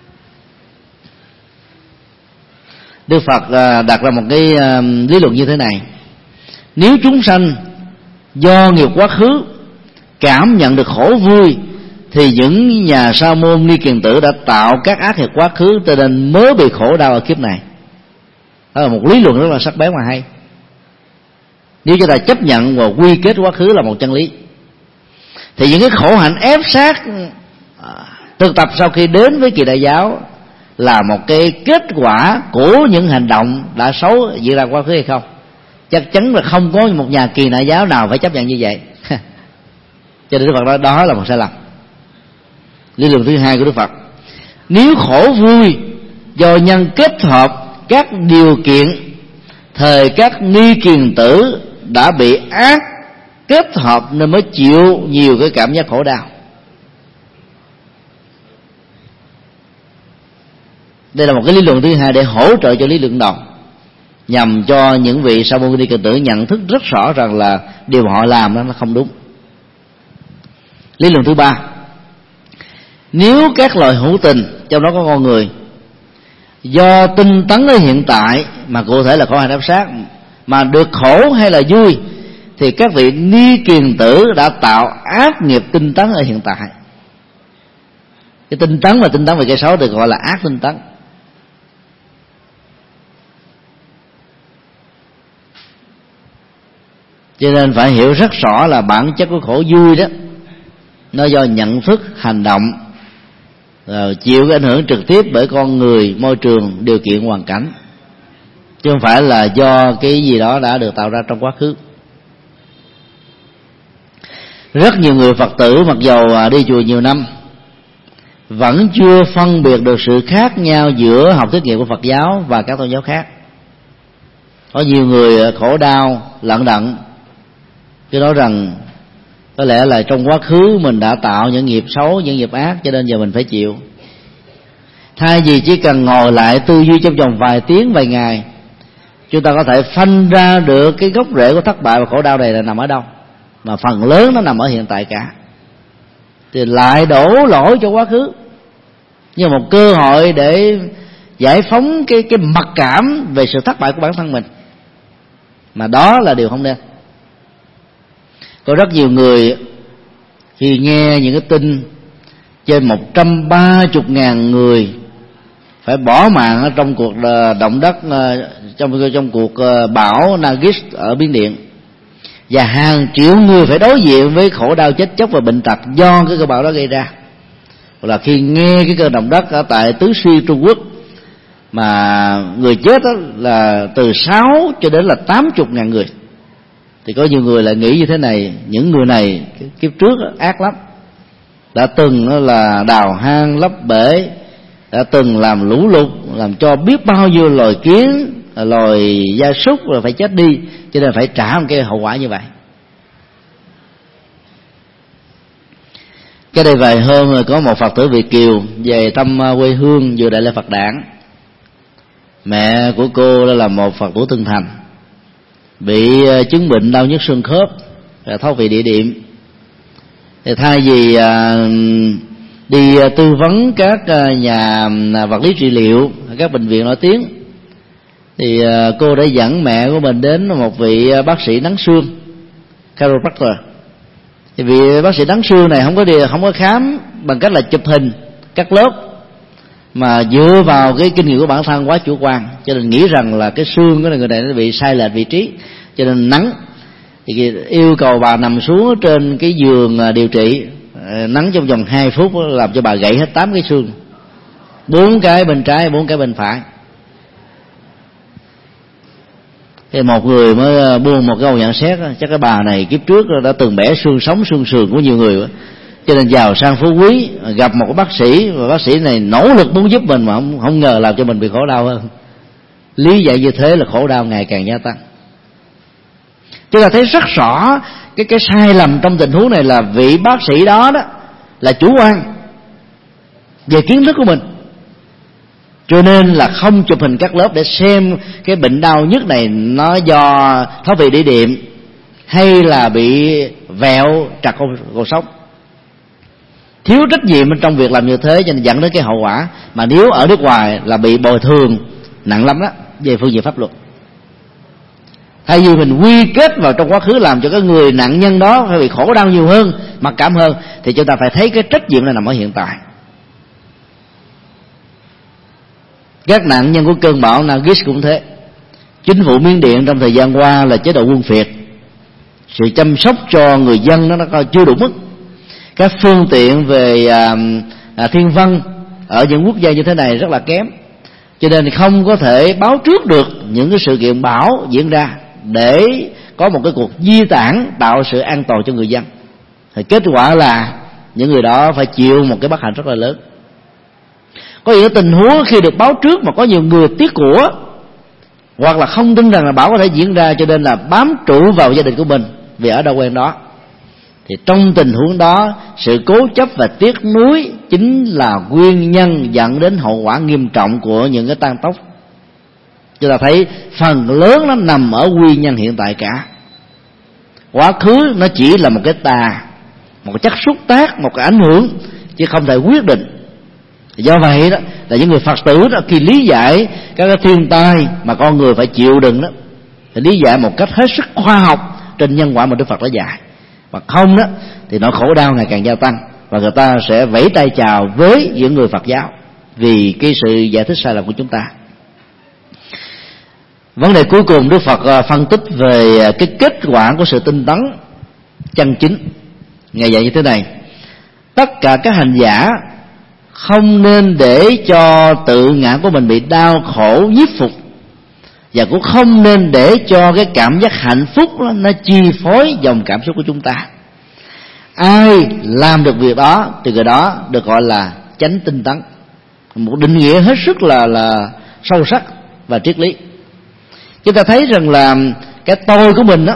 Speaker 2: Đức Phật đặt ra một cái lý luận như thế này: nếu chúng sanh do nghiệp quá khứ cảm nhận được khổ vui, thì những nhà sa môn ni kiền tử đã tạo các ác nghiệp quá khứ, cho nên mới bị khổ đau ở kiếp này. Đó là một lý luận rất là sắc bén và hay. Nếu chúng ta chấp nhận và quy kết quá khứ là một chân lý, thì những cái khổ hạnh ép sát thực tập sau khi đến với Kỳ Đại giáo là một cái kết quả của những hành động đã xấu diễn ra quá khứ hay không? Chắc chắn là không có một nhà Kỳ Đại giáo nào phải chấp nhận như vậy. Cho nên Đức Phật nói đó là một sai lầm. Lý luận thứ hai của Đức Phật: nếu khổ vui do nhân kết hợp các điều kiện thời các ni kiền tử đã bị ác kết hợp nên mới chịu nhiều cái cảm giác khổ đau. Đây là một cái lý luận thứ hai để hỗ trợ cho lý luận đầu, nhằm cho những vị sa môn ni cận tử nhận thức rất rõ rằng là điều họ làm đó nó không đúng. Lý luận thứ ba, nếu các loài hữu tình, trong đó có con người, do tinh tấn ở hiện tại, mà cụ thể là khổ hạnh áp sát, mà được khổ hay là vui, thì các vị ni kiền tử đã tạo ác nghiệp tinh tấn ở hiện tại. Cái tinh tấn và tinh tấn về cái xấu được gọi là ác tinh tấn. Cho nên phải hiểu rất rõ là bản chất của khổ vui đó, nó do nhận thức, hành động, chịu cái ảnh hưởng trực tiếp bởi con người, môi trường, điều kiện, hoàn cảnh, chứ không phải là do cái gì đó đã được tạo ra trong quá khứ. Rất nhiều người Phật tử mặc dầu đi chùa nhiều năm vẫn chưa phân biệt được sự khác nhau giữa học thuyết nghiệm của Phật giáo và các tôn giáo khác. Có nhiều người khổ đau lận đận, cứ nói rằng có lẽ là trong quá khứ mình đã tạo những nghiệp xấu, những nghiệp ác, cho nên giờ mình phải chịu. Thay vì chỉ cần ngồi lại tư duy trong vòng vài tiếng, vài ngày, chúng ta có thể phân ra được cái gốc rễ của thất bại và khổ đau này là nằm ở đâu, mà phần lớn nó nằm ở hiện tại cả. Thì lại đổ lỗi cho quá khứ như một cơ hội để giải phóng cái mặc cảm về sự thất bại của bản thân mình, mà đó là điều không nên. Có rất nhiều người khi nghe những cái tin trên 130.000 người phải bỏ mạng ở trong cuộc động đất, trong cuộc bão Nagis ở Miến Điện, và hàng triệu người phải đối diện với khổ đau chết chóc và bệnh tật do cái cơn bão đó gây ra. Hoặc là khi nghe cái cơn động đất ở tại Tứ Xuyên Trung Quốc mà người chết đó là từ 6 cho đến là 80.000 người, thì có nhiều người lại nghĩ như thế này: những người này kiếp trước ác lắm, đã từng là đào hang lấp bể, đã từng làm lũ lụt, làm cho biết bao nhiêu loài kiến, loài gia súc là phải chết đi, cho nên phải trả một cái hậu quả như vậy. Cái đây vài hôm rồi có một Phật tử Việt kiều về thăm quê hương vừa đại lễ Phật đản. Mẹ của cô đó là một Phật tử Tân Thành, bị chứng bệnh đau nhức xương khớp, thoát vị địa điểm. Thì thay vì đi tư vấn các nhà vật lý trị liệu, các bệnh viện nổi tiếng, thì cô đã dẫn mẹ của mình đến một vị bác sĩ nắng xương, chiropractor. Thì vị bác sĩ nắng xương này không có khám bằng cách là chụp hình cắt lớp, mà dựa vào cái kinh nghiệm của bản thân quá chủ quan, cho nên nghĩ rằng là cái xương của người này nó bị sai lệch vị trí, cho nên nắng. Thì yêu cầu bà nằm xuống trên cái giường điều trị, nắng trong vòng 2 phút làm cho bà gãy hết 8 cái xương, 4 cái bên trái, 4 cái bên phải. Thì một người mới buông một câu nhận xét: chắc cái bà này kiếp trước đã từng bẻ xương sống xương sườn của nhiều người, cho nên giàu sang phú quý, gặp một bác sĩ và bác sĩ này nỗ lực muốn giúp mình mà không ngờ làm cho mình bị khổ đau hơn. Lý giải như thế là khổ đau ngày càng gia tăng. Chúng ta thấy rất rõ cái sai lầm trong tình huống này là vị bác sĩ đó là chủ quan về kiến thức của mình, cho nên là không chụp hình cắt lớp để xem cái bệnh đau nhức này nó do thoát vị đĩa đệm hay là bị vẹo trật cột sống. Thiếu trách nhiệm trong việc làm như thế cho nên dẫn đến cái hậu quả mà nếu ở nước ngoài là bị bồi thường nặng lắm đó về phương diện pháp luật. Thay vì mình quy kết vào trong quá khứ làm cho cái người nạn nhân đó phải bị khổ đau nhiều hơn, mặc cảm hơn, thì chúng ta phải thấy cái trách nhiệm này nằm ở hiện tại. Các nạn nhân của cơn bão Nagis cũng thế. Chính phủ Miến Điện trong thời gian qua là chế độ quân phiệt, sự chăm sóc cho người dân nó chưa đủ mức. Các phương tiện về thiên văn ở những quốc gia như thế này rất là kém, cho nên không có thể báo trước được những cái sự kiện bão diễn ra để có một cái cuộc di tản tạo sự an toàn cho người dân. Thì kết quả là những người đó phải chịu một cái bất hạnh rất là lớn. Có những tình huống khi được báo trước mà có nhiều người tiếc của, hoặc là không tin rằng là bão có thể diễn ra, cho nên là bám trụ vào gia đình của mình vì ở đâu quen đó, thì trong tình huống đó, sự cố chấp và tiếc nuối chính là nguyên nhân dẫn đến hậu quả nghiêm trọng của những cái tang tóc. Chúng ta thấy phần lớn nó nằm ở nguyên nhân hiện tại cả. Quá khứ nó chỉ là một cái tà, một cái chất xúc tác, một cái ảnh hưởng, chứ không thể quyết định. Do vậy đó là những người Phật tử đó, khi lý giải các cái thiên tai mà con người phải chịu đựng đó, thì lý giải một cách hết sức khoa học trên nhân quả mà Đức Phật đã dạy. Và không đó thì nỗi khổ đau ngày càng gia tăng, và người ta sẽ vẫy tay chào với những người Phật giáo vì cái sự giải thích sai lầm của chúng ta. Vấn đề cuối cùng Đức Phật phân tích về cái kết quả của sự tinh tấn chân chính. Ngài dạy như thế này: tất cả các hành giả không nên để cho tự ngã của mình bị đau khổ nhiếp phục, và cũng không nên để cho cái cảm giác hạnh phúc đó, nó chi phối dòng cảm xúc của chúng ta. Ai làm được việc đó thì người đó được gọi là chánh tinh tấn, một định nghĩa hết sức là sâu sắc và triết lý. Chúng ta thấy rằng là cái tôi của mình đó,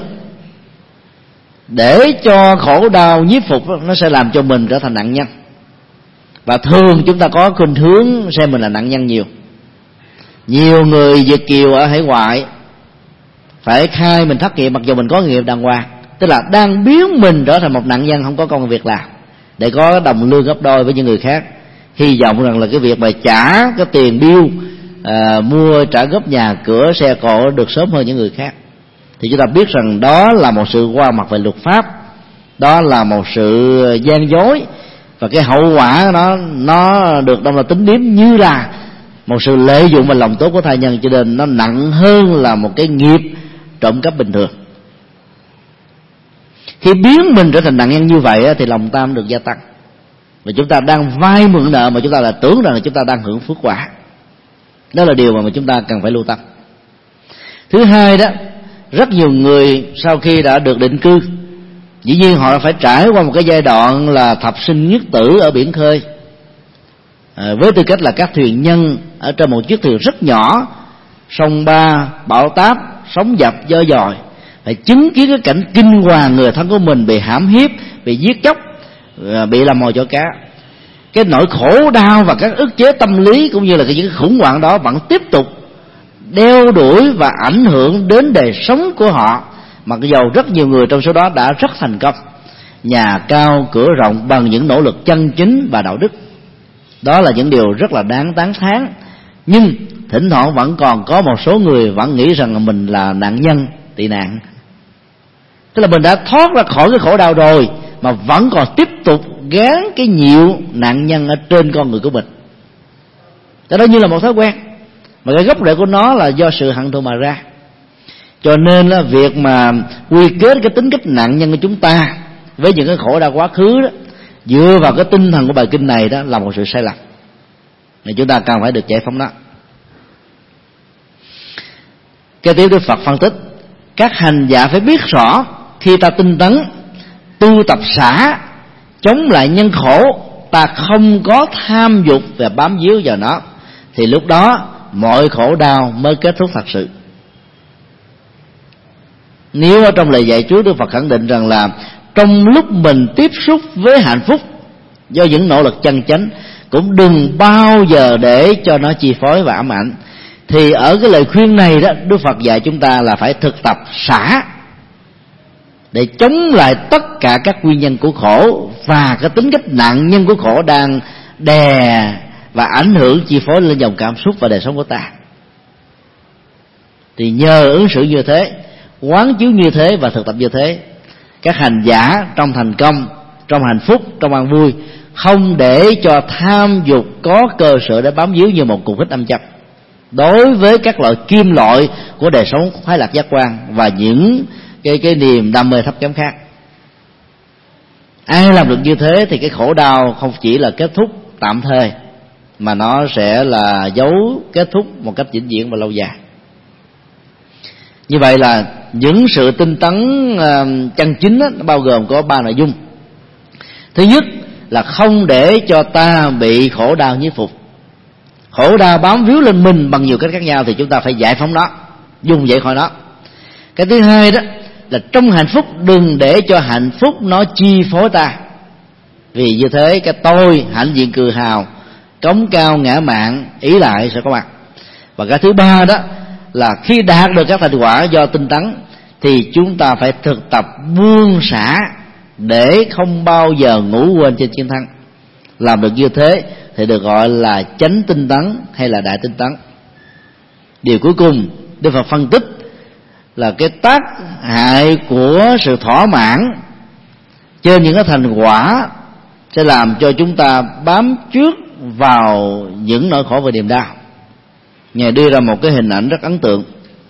Speaker 2: để cho khổ đau nhiếp phục đó, nó sẽ làm cho mình trở thành nạn nhân. Và thường chúng ta có khuynh hướng xem mình là nạn nhân nhiều. Nhiều người Việt kiều ở hải ngoại phải khai mình thất nghiệp mặc dù mình có nghiệp đàng hoàng, tức là đang biến mình trở thành một nạn nhân không có công việc làm để có đồng lương gấp đôi với những người khác, hy vọng rằng là cái việc mà trả cái tiền bill mua trả góp nhà cửa xe cộ được sớm hơn những người khác. Thì chúng ta biết rằng đó là một sự qua mặt về luật pháp, đó là một sự gian dối, và cái hậu quả nó được đông là tính điếm như là một sự lợi dụng vào lòng tốt của tha nhân, cho nên nó nặng hơn là một cái nghiệp trộm cắp bình thường. Khi biến mình trở thành nạn nhân như vậy thì lòng tham được gia tăng, và chúng ta đang vay mượn nợ mà chúng ta là tưởng rằng là chúng ta đang hưởng phước quả. Đó là điều mà chúng ta cần phải lưu tâm. Thứ hai đó, rất nhiều người sau khi đã được định cư, dĩ nhiên họ phải trải qua một cái giai đoạn là thập sinh nhất tử ở biển khơi, với tư cách là các thuyền nhân ở trên một chiếc thuyền rất nhỏ, sông ba bão táp, sóng dập dơ dòi, phải chứng kiến cái cảnh kinh hoàng người thân của mình bị hãm hiếp, bị giết chóc, bị làm mồi cho cá. Cái nỗi khổ đau và các ức chế tâm lý cũng như là những khủng hoảng đó vẫn tiếp tục đeo đuổi và ảnh hưởng đến đời sống của họ, mặc dầu rất nhiều người trong số đó đã rất thành công, nhà cao cửa rộng bằng những nỗ lực chân chính và đạo đức. Đó là những điều rất là đáng tán thán. Nhưng thỉnh thoảng vẫn còn có một số người vẫn nghĩ rằng là mình là nạn nhân tị nạn, tức là mình đã thoát ra khỏi cái khổ đau rồi mà vẫn còn tiếp tục gán cái nhiệm nạn nhân ở trên con người của mình. Đó như là một thói quen, mà cái gốc rễ của nó là do sự hận thù mà ra. Cho nên là việc mà quy kết cái tính cách nạn nhân của chúng ta với những cái khổ đau quá khứ đó, dựa vào cái tinh thần của bài kinh này đó, là một sự sai lầm. Nên chúng ta cần phải được giải phóng đó. Kế tiếp Đức Phật phân tích, các hành giả phải biết rõ khi ta tinh tấn, tu tập xả, chống lại nhân khổ, ta không có tham dục và bám víu vào nó, thì lúc đó mọi khổ đau mới kết thúc thật sự. Nếu ở trong lời dạy trước, Đức Phật khẳng định rằng là trong lúc mình tiếp xúc với hạnh phúc do những nỗ lực chân chánh, cũng đừng bao giờ để cho nó chi phối và ám ảnh. Thì ở cái lời khuyên này đó, Đức Phật dạy chúng ta là phải thực tập xả để chống lại tất cả các nguyên nhân của khổ và cái tính cách nạn nhân của khổ đang đè và ảnh hưởng chi phối lên dòng cảm xúc và đời sống của ta. Thì nhờ ứng xử như thế, quán chiếu như thế và thực tập như thế, các hành giả trong thành công, trong hạnh phúc, trong an vui, không để cho tham dục có cơ sở để bám víu như một cục hít âm châm đối với các loại kim loại của đời sống khoái lạc giác quan và những cái niềm đam mê thấp kém khác. Ai làm được như thế thì cái khổ đau không chỉ là kết thúc tạm thời, mà nó sẽ là dấu kết thúc một cách vĩnh viễn và lâu dài. Như vậy là những sự tinh tấn chân chính đó, nó bao gồm có 3 nội dung. Thứ nhất là không để cho ta bị khổ đau nhiếp phục. Khổ đau bám víu lên mình bằng nhiều cách khác nhau thì chúng ta phải giải phóng nó, dùng dậy khỏi nó. Cái thứ hai đó là trong hạnh phúc đừng để cho hạnh phúc nó chi phối ta. Vì như thế cái tôi hãnh diện cười hào, cống cao ngã mạn, ý lại sẽ có mặt. Và cái thứ ba đó là khi đạt được các thành quả do tinh tấn thì chúng ta phải thực tập buông xả để không bao giờ ngủ quên trên chiến thắng. Làm được như thế thì được gọi là chánh tinh tấn hay là đại tinh tấn. Điều cuối cùng Đức Phật phân tích là cái tác hại của sự thỏa mãn trên những cái thành quả sẽ làm cho chúng ta bám trước vào những nỗi khổ và niềm đau. Ngài đưa ra một cái hình ảnh rất ấn tượng.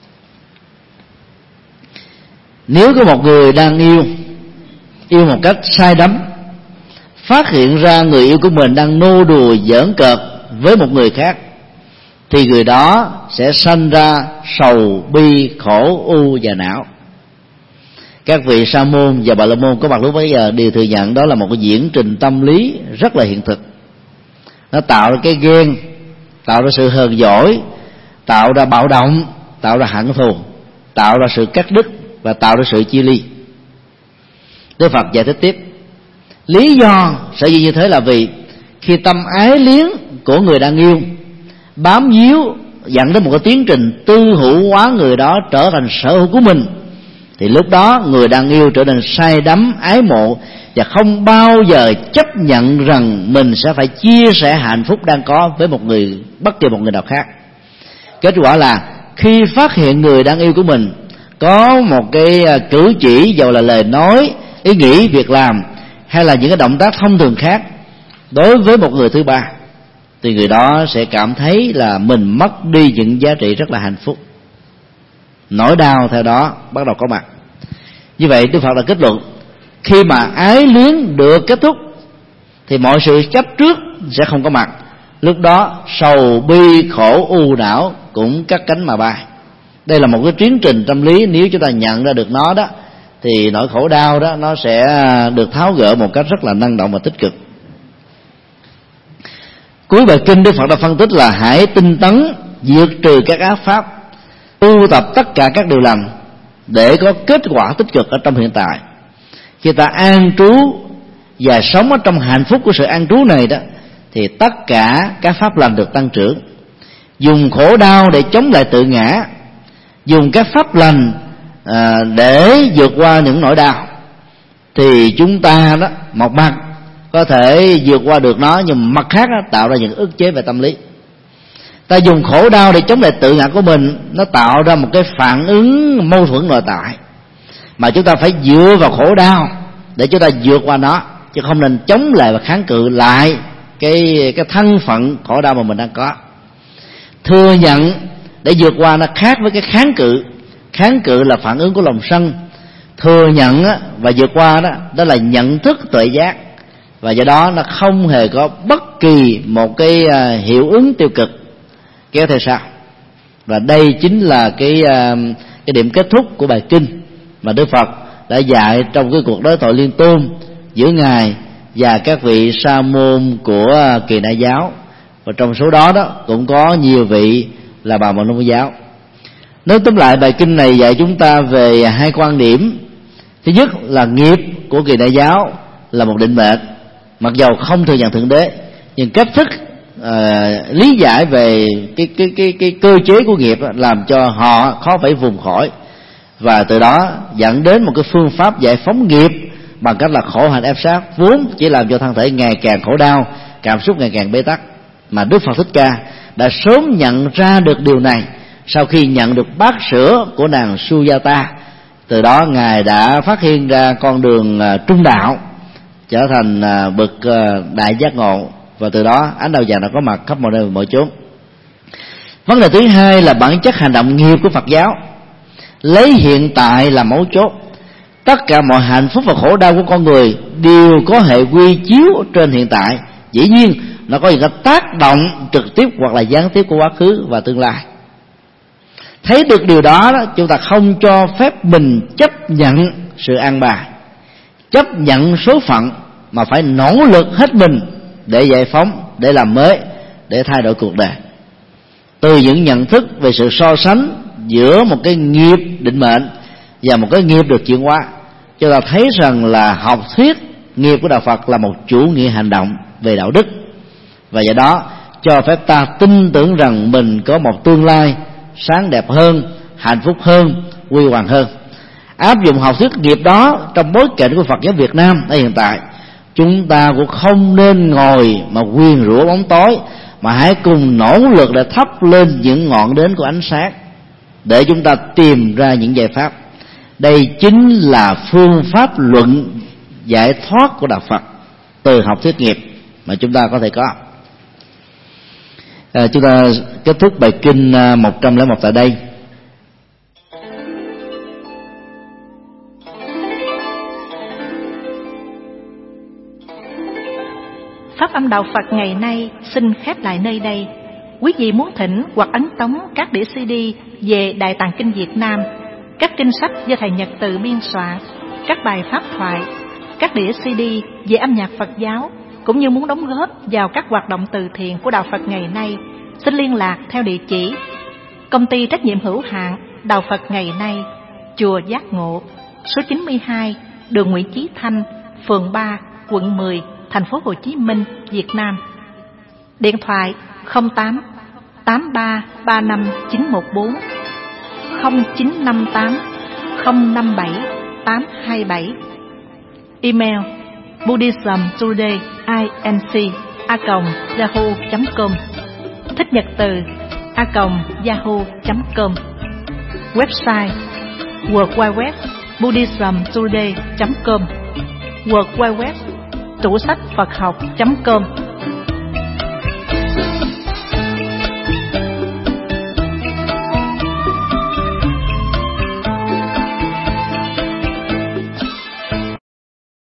Speaker 2: Nếu có một người đang yêu một cách sai đắm, phát hiện ra người yêu của mình đang nô đùa giỡn cợt với một người khác, thì người đó sẽ sanh ra sầu bi khổ u và não. Các vị sa môn và bà la môn có mặt lúc bấy giờ đều thừa nhận đó là một cái diễn trình tâm lý rất là hiện thực. Nó tạo ra cái ghen, tạo ra sự hờn dỗi, tạo ra bạo động, tạo ra hận thù, tạo ra sự cắt đứt và tạo ra sự chia ly. Đức Phật giải thích tiếp, lý do sở dĩ như thế là vì khi tâm ái liếng của người đang yêu bám víu dẫn đến một cái tiến trình tư hữu hóa người đó trở thành sở hữu của mình, thì lúc đó người đang yêu trở nên say đắm ái mộ và không bao giờ chấp nhận rằng mình sẽ phải chia sẻ hạnh phúc đang có với một người, bất kỳ một người nào khác. Kết quả là khi phát hiện người đang yêu của mình có một cái cử chỉ, dầu là lời nói, ý nghĩ, việc làm hay là những cái động tác thông thường khác đối với một người thứ ba, thì người đó sẽ cảm thấy là mình mất đi những giá trị rất là hạnh phúc. Nỗi đau theo đó bắt đầu có mặt. Như vậy Đức Phật đã kết luận, khi mà ái luyến được kết thúc thì mọi sự chấp trước sẽ không có mặt. Lúc đó sầu bi khổ u não cũng cắt cánh mà bay. Đây là một cái tiến trình tâm lý, nếu chúng ta nhận ra được nó đó thì nỗi khổ đau đó nó sẽ được tháo gỡ một cách rất là năng động và tích cực. Cuối bài kinh Đức Phật đã phân tích là hãy tinh tấn diệt trừ các ác pháp, tu tập tất cả các điều lành để có kết quả tích cực ở trong hiện tại. Khi ta an trú và sống ở trong hạnh phúc của sự an trú này đó, thì tất cả các pháp lành được tăng trưởng. Dùng khổ đau để chống lại tự ngã, dùng các pháp lành để vượt qua những nỗi đau, thì chúng ta đó một mặt có thể vượt qua được nó, nhưng mặt khác đó, tạo ra những ức chế về tâm lý. Ta dùng khổ đau để chống lại tự ngã của mình, nó tạo ra một cái phản ứng mâu thuẫn nội tại, mà chúng ta phải dựa vào khổ đau để chúng ta vượt qua nó, chứ không nên chống lại và kháng cự lại cái thân phận khổ đau mà mình đang có. Thừa nhận để vượt qua nó khác với cái kháng cự. Kháng cự là phản ứng của lòng sân, thừa nhận và vượt qua đó là nhận thức tuệ giác, và do đó nó không hề có bất kỳ một cái hiệu ứng tiêu cực kéo theo sau. Và đây chính là cái điểm kết thúc của bài kinh mà Đức Phật đã dạy trong cái cuộc đối thoại liên tôn giữa Ngài và các vị sa môn của Kỳ Na giáo, và trong số đó cũng có nhiều vị là bà Môn Nông giáo. Nói tóm lại, bài kinh này dạy chúng ta về hai quan điểm. Thứ nhất là nghiệp của Kỳ Na giáo là một định mệnh, mặc dầu không thừa nhận thượng đế, nhưng cách thức lý giải về cái cơ chế của nghiệp làm cho họ khó phải vùng khỏi, và từ đó dẫn đến một cái phương pháp giải phóng nghiệp bằng cách là khổ hạnh ép sát, vốn chỉ làm cho thân thể ngày càng khổ đau, cảm xúc ngày càng bế tắc. Mà Đức Phật Thích Ca đã sớm nhận ra được điều này sau khi nhận được bát sữa của nàng Sujata. Từ đó Ngài đã phát hiện ra con đường trung đạo, trở thành bậc đại giác ngộ, và từ đó ánh đạo vàng đã có mặt khắp mọi nơi mọi chốn. Vấn đề thứ hai là bản chất hành động nghiệp của Phật giáo, lấy hiện tại là mấu chốt. Tất cả mọi hạnh phúc và khổ đau của con người đều có hệ quy chiếu trên hiện tại. Dĩ nhiên nó có những cái tác động trực tiếp hoặc là gián tiếp của quá khứ và tương lai. Thấy được điều đó, chúng ta không cho phép mình chấp nhận sự an bài, chấp nhận số phận, mà phải nỗ lực hết mình để giải phóng, để làm mới, để thay đổi cuộc đời. Từ những nhận thức về sự so sánh giữa một cái nghiệp định mệnh và một cái nghiệp được chuyển hóa. Cho ta thấy rằng là học thuyết nghiệp của đạo Phật là một chủ nghĩa hành động về đạo đức, và do đó cho phép ta tin tưởng rằng mình có một tương lai sáng đẹp hơn, hạnh phúc hơn, huy hoàng hơn. Áp dụng học thuyết nghiệp đó trong bối cảnh của Phật giáo Việt Nam ở hiện tại, chúng ta cũng không nên ngồi mà nguyền rủa bóng tối, mà hãy cùng nỗ lực để thắp lên những ngọn nến của ánh sáng, để chúng ta tìm ra những giải pháp. Đây chính là phương pháp luận giải thoát của đạo Phật từ học thuyết nghiệp mà chúng ta có thể có. Chúng ta kết thúc bài kinh 101 tại đây.
Speaker 3: Pháp âm đạo Phật ngày nay xin khép lại nơi đây. Quý vị muốn thỉnh hoặc ấn tống các đĩa CD về Đại Tạng Kinh Việt Nam, các kinh sách do thầy Nhật Từ biên soạn, các bài pháp thoại, các đĩa CD về âm nhạc Phật giáo, cũng như muốn đóng góp vào các hoạt động từ thiện của đạo Phật ngày nay, xin liên lạc theo địa chỉ: Công ty trách nhiệm hữu hạn Đạo Phật ngày nay, Chùa Giác Ngộ, số 92, đường Nguyễn Chí Thanh, phường 3, quận 10, thành phố Hồ Chí Minh, Việt Nam. Điện thoại 08 83 35 914, 0958 057 827. Email buddhismtodayinc@yahoo.com, Thích Nhật Từ @yahoo.com. Website www.buddhismtoday.com, www.tủ sách Phật học.com.